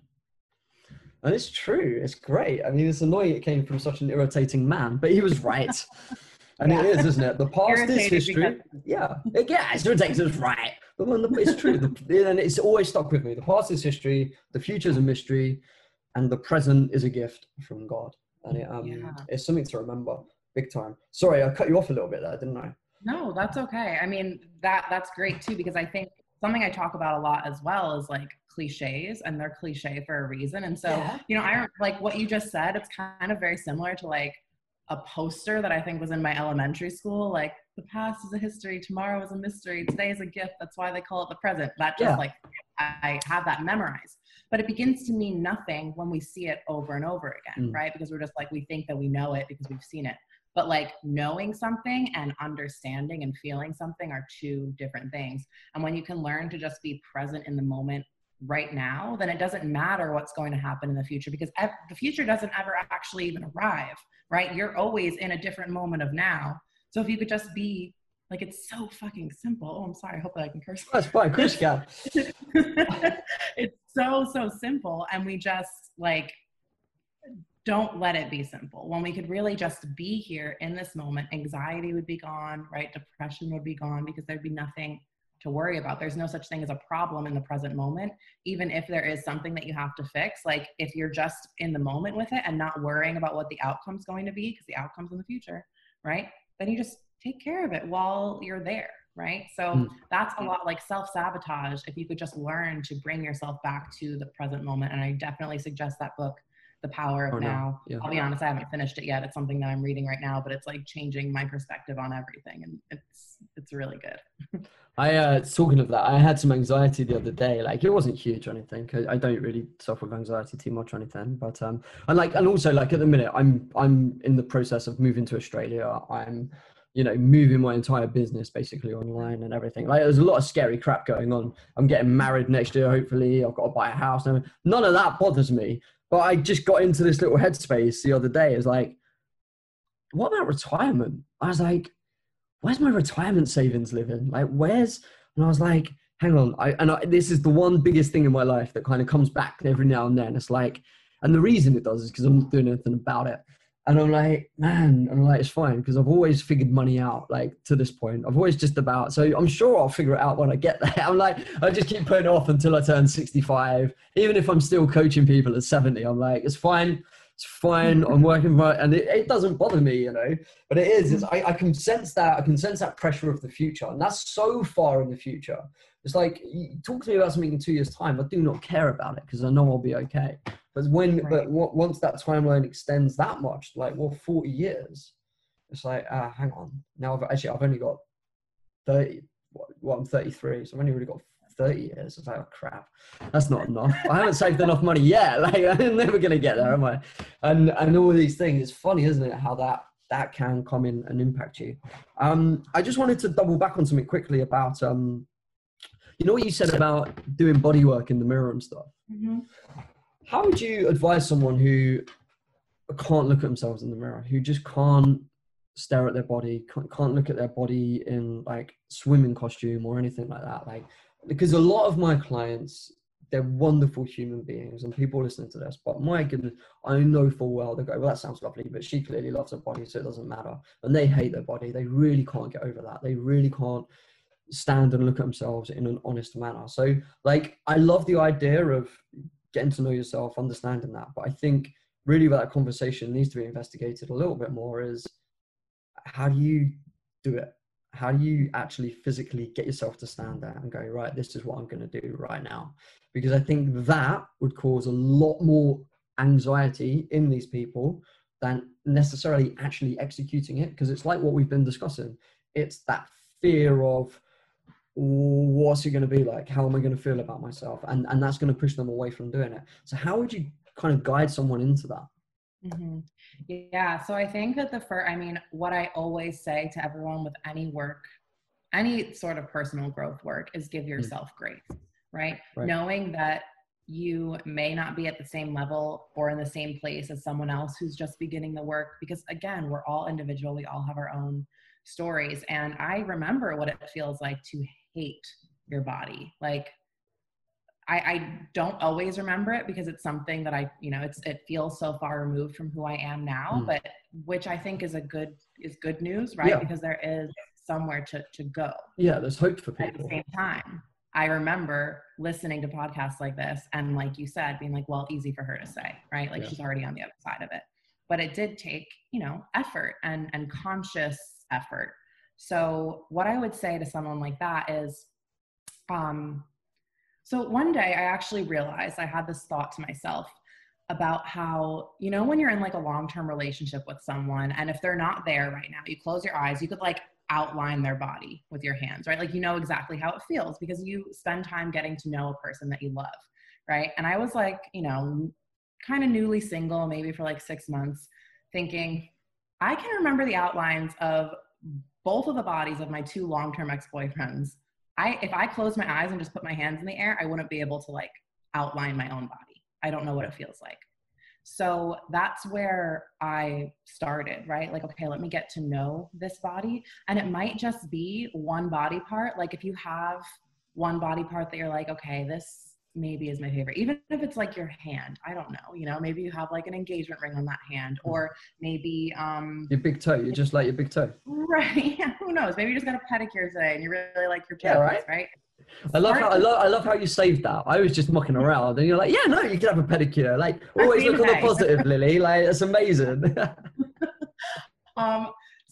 And it's true. It's great. I mean, it's annoying it came from such an irritating man, but he was right. And yeah. It is, isn't it? The past is history. Yeah. Yeah, it's irritating. It's right. But it's true. The, and it's always stuck with me. The past is history. The future is a mystery. And the present is a gift from God. And it, um, yeah. it's something to remember big time. Sorry, I cut you off a little bit there, didn't I? No, that's okay. I mean, that that's great too, because I think something I talk about a lot as well is like cliches, and they're cliche for a reason. And so, yeah. you know, I like what you just said, it's kind of very similar to like a poster that I think was in my elementary school, like the past is a history, tomorrow is a mystery, today is a gift, that's why they call it the present. That just yeah. like, I have that memorized. But it begins to mean nothing when we see it over and over again, mm. right? Because we're just like, we think that we know it because we've seen it. But like knowing something and understanding and feeling something are two different things. And when you can learn to just be present in the moment right now, then it doesn't matter what's going to happen in the future, because ev- the future doesn't ever actually even arrive, right? You're always in a different moment of now. So if you could just be like, it's so fucking simple. Oh, I'm sorry. I hope that I can curse. That's fine. Chris can. It's so, so simple. And we just like, don't let it be simple. When we could really just be here in this moment, anxiety would be gone, right? Depression would be gone because there'd be nothing to worry about. There's no such thing as a problem in the present moment. Even if there is something that you have to fix, like if you're just in the moment with it and not worrying about what the outcome's going to be, because the outcome's in the future, right? Then you just take care of it while you're there. right? So Mm. that's a lot like self-sabotage. If you could just learn to bring yourself back to the present moment. And I definitely suggest that book, The Power of Oh, no. Now. Yeah. I'll be honest, I haven't finished it yet. It's something that I'm reading right now, but it's like changing my perspective on everything. And it's, it's really good. I, uh, talking of that, I had some anxiety the other day. Like, it wasn't huge or anything. I, I don't really suffer with anxiety too much or anything, but, um, and like, and also like at the minute, I'm, I'm in the process of moving to Australia. I'm, you know, moving my entire business basically online and everything. Like, there's a lot of scary crap going on. I'm getting married next year, hopefully. I've got to buy a house. None of that bothers me. But I just got into this little headspace the other day. It's like, what about retirement? I was like, where's my retirement savings living? Like, where's, and I was like, hang on. I, and I, this is the one biggest thing in my life that kind of comes back every now and then. It's like, and the reason it does is because I'm not doing anything about it. And I'm like, man, I'm like, it's fine. Because I've always figured money out, like to this point. I've always just about, so I'm sure I'll figure it out when I get there. I'm like, I just keep putting it off until I turn sixty-five. Even if I'm still coaching people at seventy, I'm like, it's fine. It's fine. I'm working right. And it, it doesn't bother me, you know, but it is, it's, I, I can sense that, I can sense that pressure of the future. And that's so far in the future. It's like, you talk to me about something in two years time. I do not care about it because I know I'll be okay. But when, right. but w- once that timeline extends that much, like, well, forty years, it's like, uh, hang on. Now I've actually, I've only got thirty, well, I'm thirty-three. So I've only really got thirty years. It's like, oh crap, that's not enough. I haven't saved enough money yet. Like, I'm never going to get there, am I? And, and all these things, it's funny, isn't it? How that, that can come in and impact you. Um, I just wanted to double back on something quickly about, um, you know what you said about doing body work in the mirror and stuff? Mm-hmm. How would you advise someone who can't look at themselves in the mirror, who just can't stare at their body, can't, can't look at their body in like swimming costume or anything like that? Like, because a lot of my clients, they're wonderful human beings and people listening to this, but my goodness, I know full well they go, well, that sounds lovely, but she clearly loves her body, so it doesn't matter. And they hate their body. They really can't get over that. They really can't stand and look at themselves in an honest manner. So like, I love the idea of getting to know yourself, understanding that. But I think really where that conversation needs to be investigated a little bit more is, how do you do it? How do you actually physically get yourself to stand there and go, right, this is what I'm going to do right now? Because I think that would cause a lot more anxiety in these people than necessarily actually executing it. Because it's like what we've been discussing. It's that fear of, what's it going to be like? How am I going to feel about myself? And and that's going to push them away from doing it. So how would you kind of guide someone into that? Mm-hmm. Yeah. So I think that the first, I mean, what I always say to everyone with any work, any sort of personal growth work, is give yourself mm. grace, right? right? Knowing that you may not be at the same level or in the same place as someone else who's just beginning the work, because again, we're all individual. We all have our own stories. And I remember what it feels like to hate your body. Like, I, I don't always remember it because it's something that I, you know, it's, it feels so far removed from who I am now, mm. but which I think is a good, is good news, right? Yeah. Because there is somewhere to, to go. Yeah. There's hope for people. At the same time, I remember listening to podcasts like this and like you said, being like, well, easy for her to say, right? Like yeah. she's already on the other side of it, but it did take, you know, effort and, and conscious effort. So what I would say to someone like that is, um, so one day I actually realized, I had this thought to myself about how, you know, when you're in like a long-term relationship with someone, and if they're not there right now, you close your eyes, you could like outline their body with your hands, right? Like, you know exactly how it feels because you spend time getting to know a person that you love, right? And I was like, you know, kind of newly single, maybe for like six months, thinking, I can remember the outlines of both of the bodies of my two long-term ex-boyfriends. I, if I closed my eyes and just put my hands in the air, I wouldn't be able to like outline my own body. I don't know what it feels like. So that's where I started, right? Like, okay, let me get to know this body. And it might just be one body part. Like if you have one body part that you're like, okay, this maybe is my favorite, even if it's like your hand, I don't know, you know, maybe you have like an engagement ring on that hand, or maybe um your big toe, you just like your big toe, right? Yeah, who knows, maybe you just got a pedicure today and you really like your toes, yeah, right? right I love how I love I love how you saved that. I was just mucking around and you're like, yeah, no, you can have a pedicure. Like, always look on the positive, Lily. Like, that's amazing. um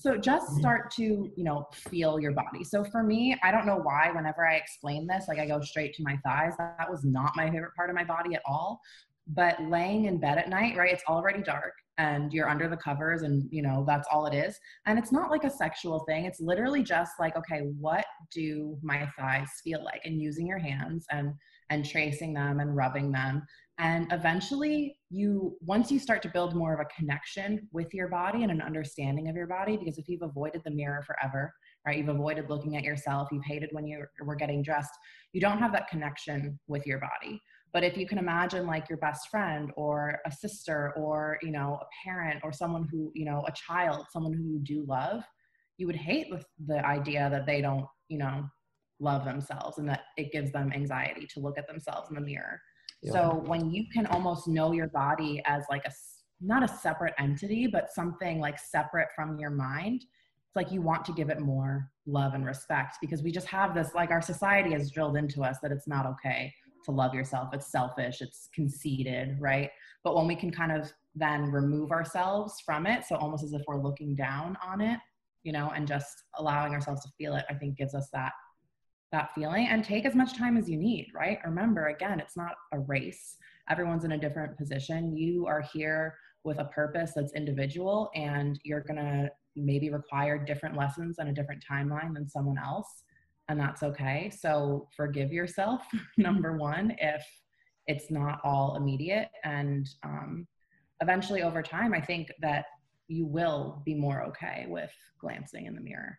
So just start to, you know, feel your body. So for me, I don't know why, whenever I explain this, like I go straight to my thighs. That was not my favorite part of my body at all. But laying in bed at night, right, it's already dark and you're under the covers and, you know, that's all it is. And it's not like a sexual thing. It's literally just like, okay, what do my thighs feel like? And using your hands and, and tracing them and rubbing them. And eventually you, once you start to build more of a connection with your body and an understanding of your body, because if you've avoided the mirror forever, right, you've avoided looking at yourself, you've hated when you were getting dressed, you don't have that connection with your body. But if you can imagine like your best friend or a sister or, you know, a parent or someone who, you know, a child, someone who you do love, you would hate the, the idea that they don't, you know, love themselves and that it gives them anxiety to look at themselves in the mirror. Yeah. So when you can almost know your body as like a, not a separate entity, but something like separate from your mind, it's like you want to give it more love and respect, because we just have this, like our society has drilled into us that it's not okay to love yourself. It's selfish, it's conceited, right? But when we can kind of then remove ourselves from it, so almost as if we're looking down on it, you know, and just allowing ourselves to feel it, I think gives us that, that feeling. And take as much time as you need, right? Remember, again, it's not a race. Everyone's in a different position. You are here with a purpose that's individual, and you're gonna maybe require different lessons and a different timeline than someone else. And that's okay. So forgive yourself, number one, if it's not all immediate. And um, eventually over time, I think that you will be more okay with glancing in the mirror.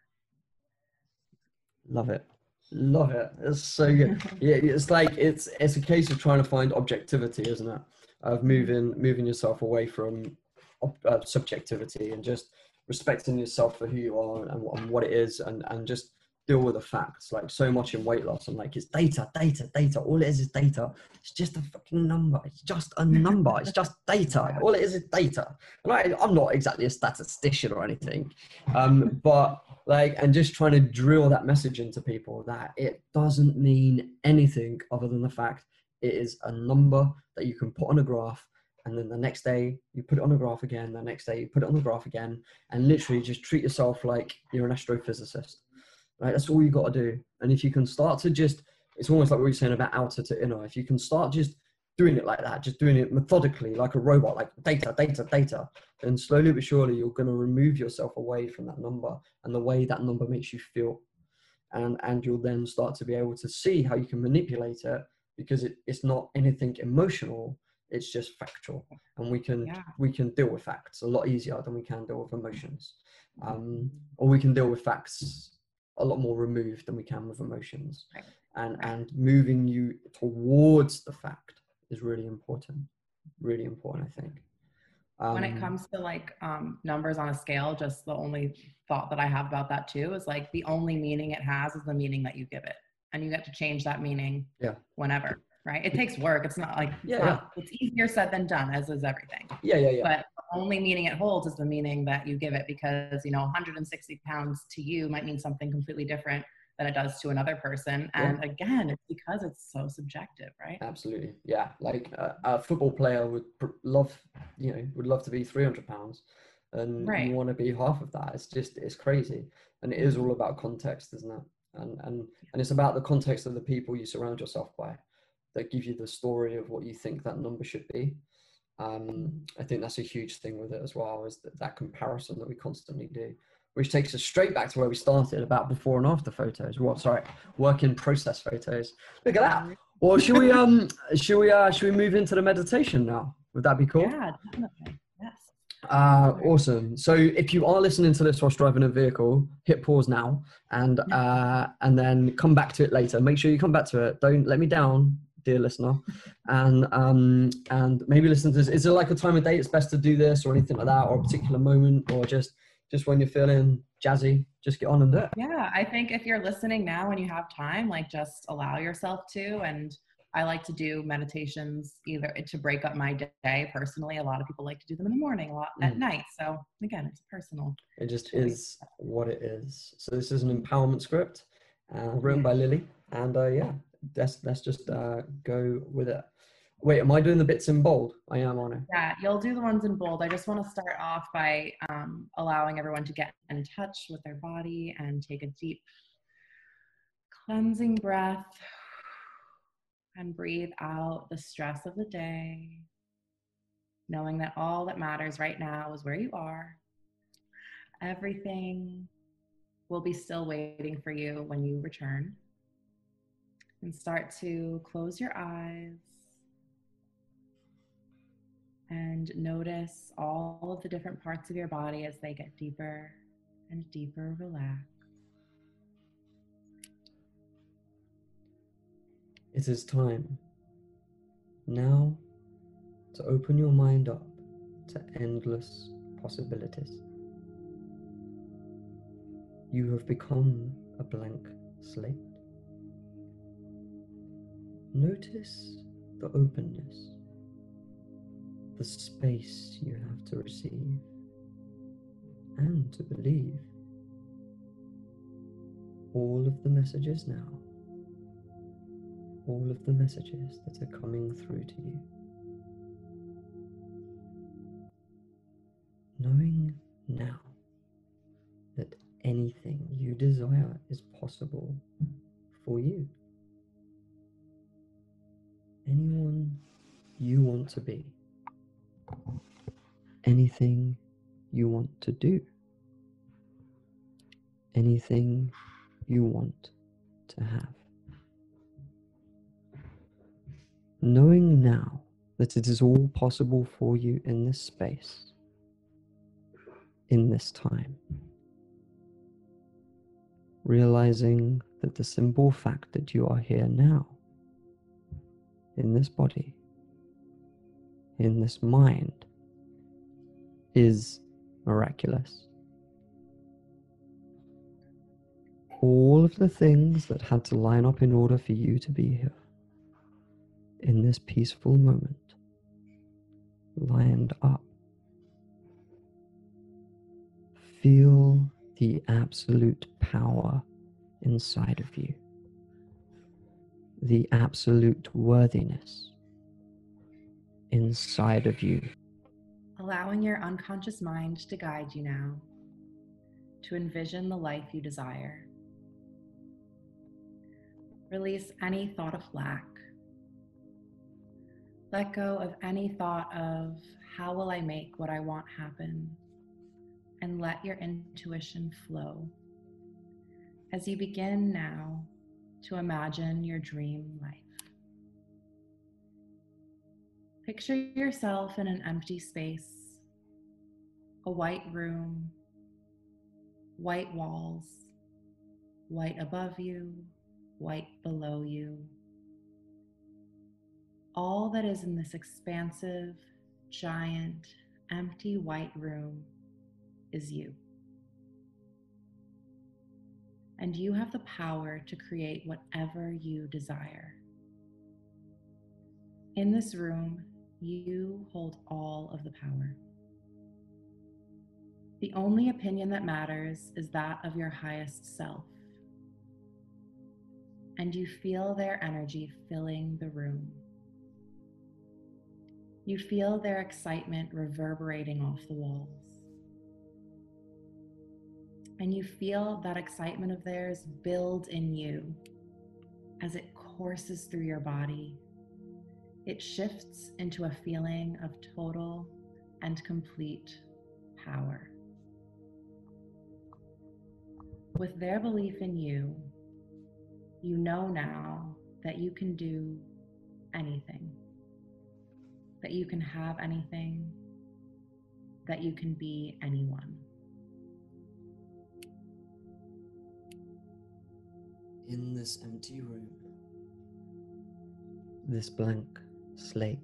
Love it. Love it. It's so good. Yeah, it's like, it's it's a case of trying to find objectivity, isn't it? Of moving, moving yourself away from uh, subjectivity and just respecting yourself for who you are and, and what it is, and, and just deal with the facts. Like so much in weight loss, I'm like, it's data, data, data. All it is is data. It's just a fucking number. It's just a number. It's just data. All it is is data. And I, I'm not exactly a statistician or anything, um, but like, and just trying to drill that message into people that it doesn't mean anything other than the fact it is a number that you can put on a graph. And then the next day you put it on a graph again. The next day you put it on the graph again, and literally just treat yourself like you're an astrophysicist. Right, that's all you got to do. And if you can start to just, it's almost like what you're saying about outer to inner. If you can start just doing it like that, just doing it methodically, like a robot, like data, data, data, then slowly but surely you're going to remove yourself away from that number and the way that number makes you feel. And, and you'll then start to be able to see how you can manipulate it, because it, it's not anything emotional. It's just factual. And we can, yeah. we can deal with facts a lot easier than we can deal with emotions. Um, or we can deal with facts a lot more removed than we can with emotions. Right. And right. and moving you towards the fact is really important. Really important, I think. Um, when it comes to like um, numbers on a scale, just the only thought that I have about that too is like the only meaning it has is the meaning that you give it, and you get to change that meaning. Yeah. Whenever. Right? It takes work. It's not like, it's, yeah, not, yeah. it's easier said than done, as is everything. Yeah, yeah, yeah. But the only meaning it holds is the meaning that you give it, because, you know, one hundred sixty pounds to you might mean something completely different than it does to another person. And yeah. again, it's because it's so subjective, right? Absolutely. Yeah. Like uh, a football player would love, you know, would love to be three hundred pounds, and right. you want to be half of that. It's just, it's crazy. And it is all about context, isn't it? And, and, and it's about the context of the people you surround yourself by that give you the story of what you think that number should be. Um, I think that's a huge thing with it as well, is that, that comparison that we constantly do, which takes us straight back to where we started about before and after photos. Well, sorry, work in process photos. Look at that. Well, should we, um, should we, uh, should we move into the meditation now? Would that be cool? Yeah, definitely. Yes. Uh, awesome. So if you are listening to this whilst driving a vehicle, hit pause now and, uh, and then come back to it later. Make sure you come back to it. Don't let me down, dear listener, and um and maybe listen to this. Is there like a time of day it's best to do this, or anything like that, or a particular moment, or just just when you're feeling jazzy, just get on and do it? Yeah, I think if you're listening now and you have time, like just allow yourself to. And I like to do meditations either to break up my day personally. A lot of people like to do them in the morning, a lot at mm. night. So again, it's personal. It just is what it is. So this is an empowerment script uh, written by Lily, and uh, yeah. Let's, let's just uh, go with it. Wait, am I doing the bits in bold? I am, aren't I? Yeah, you'll do the ones in bold. I just want to start off by um, allowing everyone to get in touch with their body and take a deep cleansing breath and breathe out the stress of the day, knowing that all that matters right now is where you are. Everything will be still waiting for you when you return. And start to close your eyes and notice all of the different parts of your body as they get deeper and deeper relaxed. It is time now to open your mind up to endless possibilities. You have become a blank slate. Notice the openness, the space you have to receive and to believe. All of the messages now, all of the messages that are coming through to you. Knowing now that anything you desire is possible for you. Anyone you want to be. Anything you want to do. Anything you want to have. Knowing now that it is all possible for you in this space, in this time. Realizing that the simple fact that you are here now, in this body, in this mind, is miraculous. All of the things that had to line up in order for you to be here, in this peaceful moment, lined up. Feel the absolute power inside of you, the absolute worthiness inside of you. Allowing your unconscious mind to guide you now to envision the life you desire. Release any thought of lack. Let go of any thought of how will I make what I want happen, and let your intuition flow as you begin now to imagine your dream life. Picture yourself in an empty space, a white room, white walls, white above you, white below you. All that is in this expansive, giant, empty white room is you. And you have the power to create whatever you desire. In this room, you hold all of the power. The only opinion that matters is that of your highest self. And you feel their energy filling the room. You feel their excitement reverberating off the walls. And you feel that excitement of theirs build in you as it courses through your body. It shifts into a feeling of total and complete power. With their belief in you, you know now that you can do anything, that you can have anything, that you can be anyone. In this empty room, this blank slate,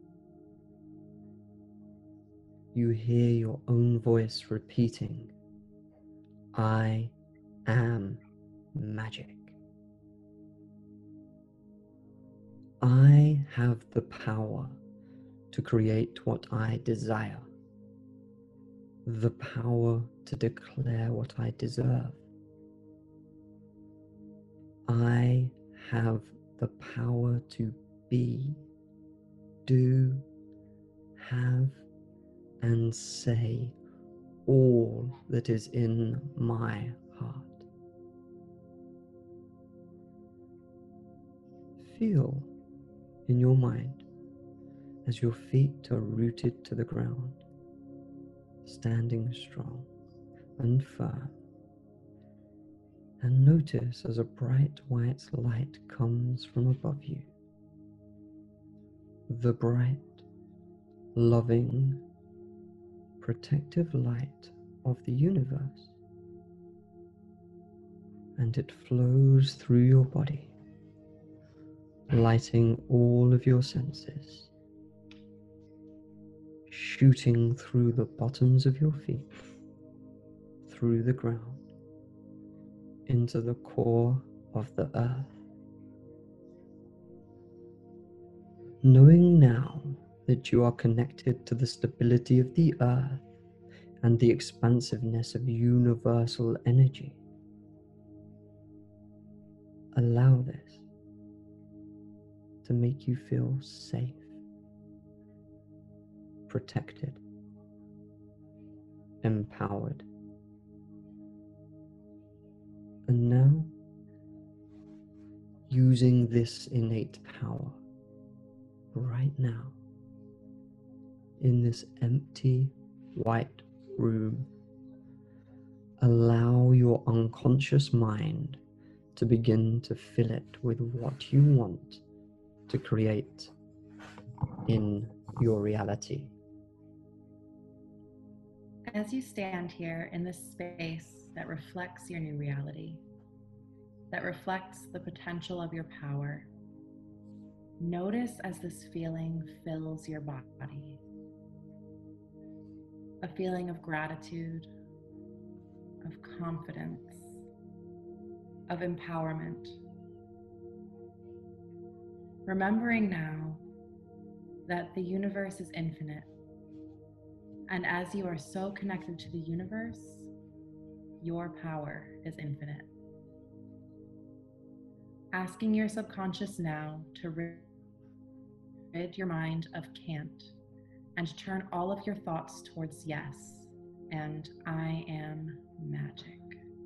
you hear your own voice repeating, I am magic. I have the power to create what I desire, the power to declare what I deserve. I have the power to be do, have, and say all that is in my heart. Feel in your mind as your feet are rooted to the ground, standing strong and firm. And notice as a bright white light comes from above you, the bright, loving, protective light of the universe. And it flows through your body, lighting all of your senses, shooting through the bottoms of your feet, through the ground, into the core of the earth. Knowing now that you are connected to the stability of the earth and the expansiveness of universal energy, allow this to make you feel safe, protected, empowered. And now, using this innate power right now, in this empty white room, allow your unconscious mind to begin to fill it with what you want to create in your reality. As you stand here in this space that reflects your new reality, that reflects the potential of your power, notice as this feeling fills your body. A feeling of gratitude, of confidence, of empowerment. Remembering now that the universe is infinite, and as you are so connected to the universe, your power is infinite. Asking your subconscious now to rid your mind of can't and turn all of your thoughts towards yes and I am magic.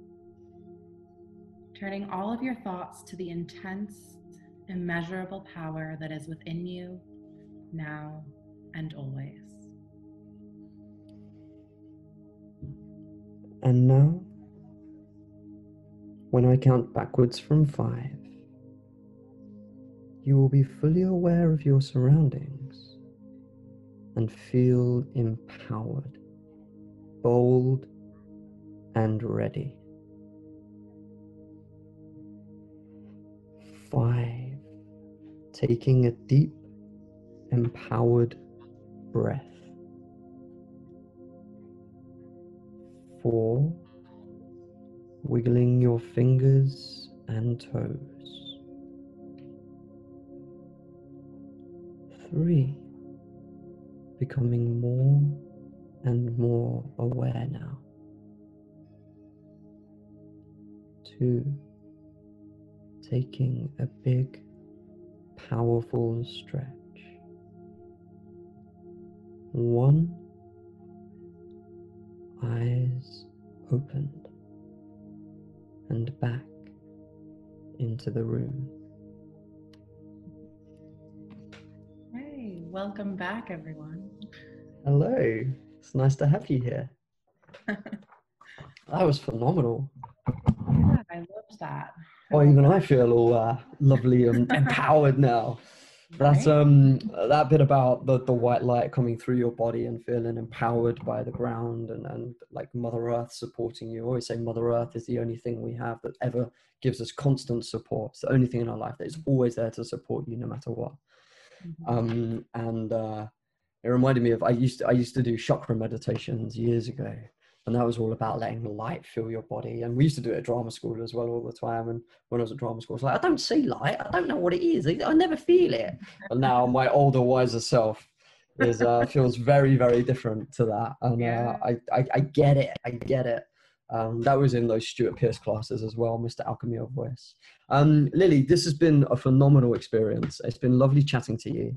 Turning all of your thoughts to the intense, immeasurable power that is within you now and always. And now, when I count backwards from five, you will be fully aware of your surroundings and feel empowered, bold, and ready. Five, taking a deep, empowered breath. Four, wiggling your fingers and toes. Three, becoming more and more aware now. Two, taking a big, powerful stretch. One, eyes opened and back into the room. Hey, welcome back, everyone. Hello, it's nice to have you here. That was phenomenal. Yeah, I loved that. Oh, even I feel all uh, lovely and empowered now. That's Right? um that bit about the, the white light coming through your body and feeling empowered by the ground and, and like Mother Earth supporting you. I always say Mother Earth is the only thing we have that ever gives us constant support. It's the only thing in our life that is always there to support you no matter what. Mm-hmm. Um and uh it reminded me of I used to I used to do chakra meditations years ago. And that was all about letting the light fill your body. And we used to do it at drama school as well all the time. And when I was at drama school, I was like, I don't see light. I don't know what it is. I never feel it. And now my older, wiser self is uh, feels very, very different to that. And Yeah. uh, I, I, I get it. I get it. Um, that was in those Stuart Pearce classes as well, Mister Alchemy of Voice. Um, Lily, this has been a phenomenal experience. It's been lovely chatting to you.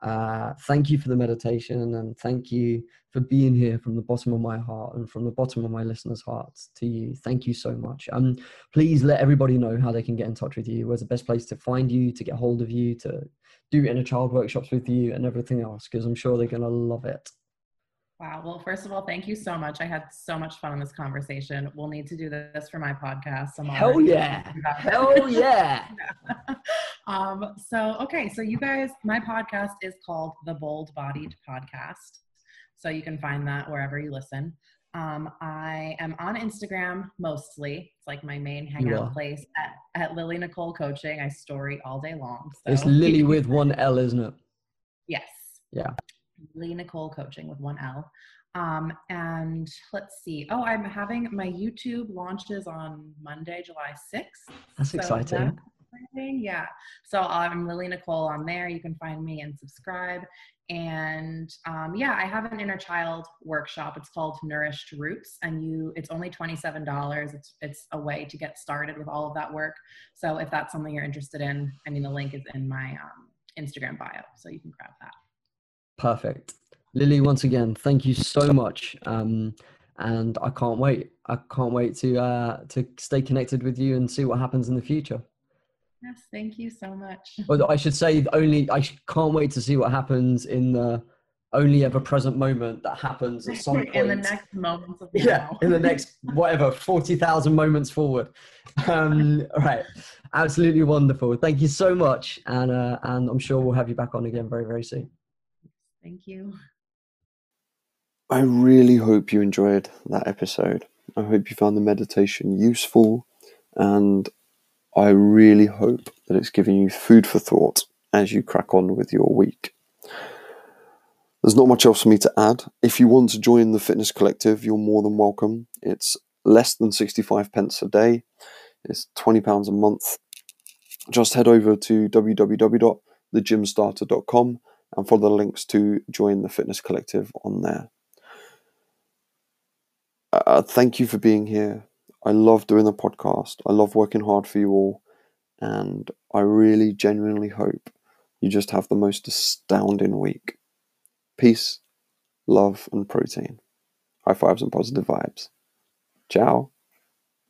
Uh, thank you for the meditation, and thank you for being here from the bottom of my heart and from the bottom of my listeners' hearts to you. Thank you so much. Um, please let everybody know how they can get in touch with you. Where's the best place to find you, to get hold of you, to do inner child workshops with you and everything else, because I'm sure they're going to love it. Wow. Well, first of all, thank you so much. I had so much fun in this conversation. We'll need to do this for my podcast. I'm Hell already yeah. Hell yeah. yeah. Um, so, okay. So you guys, my podcast is called The Bold Bodied Podcast. So you can find that wherever you listen. Um, I am on Instagram mostly. It's like my main hangout place at, at Lily Nicole Coaching. I story all day long. So. It's Lily with one L, isn't it? Yes. Yeah. Lily Nicole Coaching with one L. Um, and let's see. Oh, I'm having my YouTube launches on Monday, July sixth. That's so exciting. That's exciting. Yeah. So I'm Lily Nicole on there. You can find me and subscribe. And um, yeah, I have an inner child workshop. It's called Nourished Roots, and you, it's only twenty-seven dollars. It's, it's a way to get started with all of that work. So if that's something you're interested in, I mean, the link is in my um, Instagram bio, so you can grab that. Perfect. Lily, once again, thank you so much. Um, and I can't wait. I can't wait to uh, to stay connected with you and see what happens in the future. Yes, thank you so much. Well, I should say only, I can't wait to see what happens in the only ever present moment that happens at some point. In the next moments of now. Yeah, in the next, whatever, forty thousand moments forward. Um, all right. Absolutely wonderful. Thank you so much. And, uh, and I'm sure we'll have you back on again very, very soon. Thank you. I really hope you enjoyed that episode. I hope you found the meditation useful, and I really hope that it's giving you food for thought as you crack on with your week. There's not much else for me to add. If you want to join the Fitness Collective, you're more than welcome. It's less than sixty-five pence a day. It's twenty pounds a month. Just head over to w w w dot the gym starter dot com and follow the links to join the Fitness Collective on there. Uh, thank you for being here. I love doing the podcast. I love working hard for you all. And I really genuinely hope you just have the most astounding week. Peace, love, and protein. High fives and positive vibes. Ciao.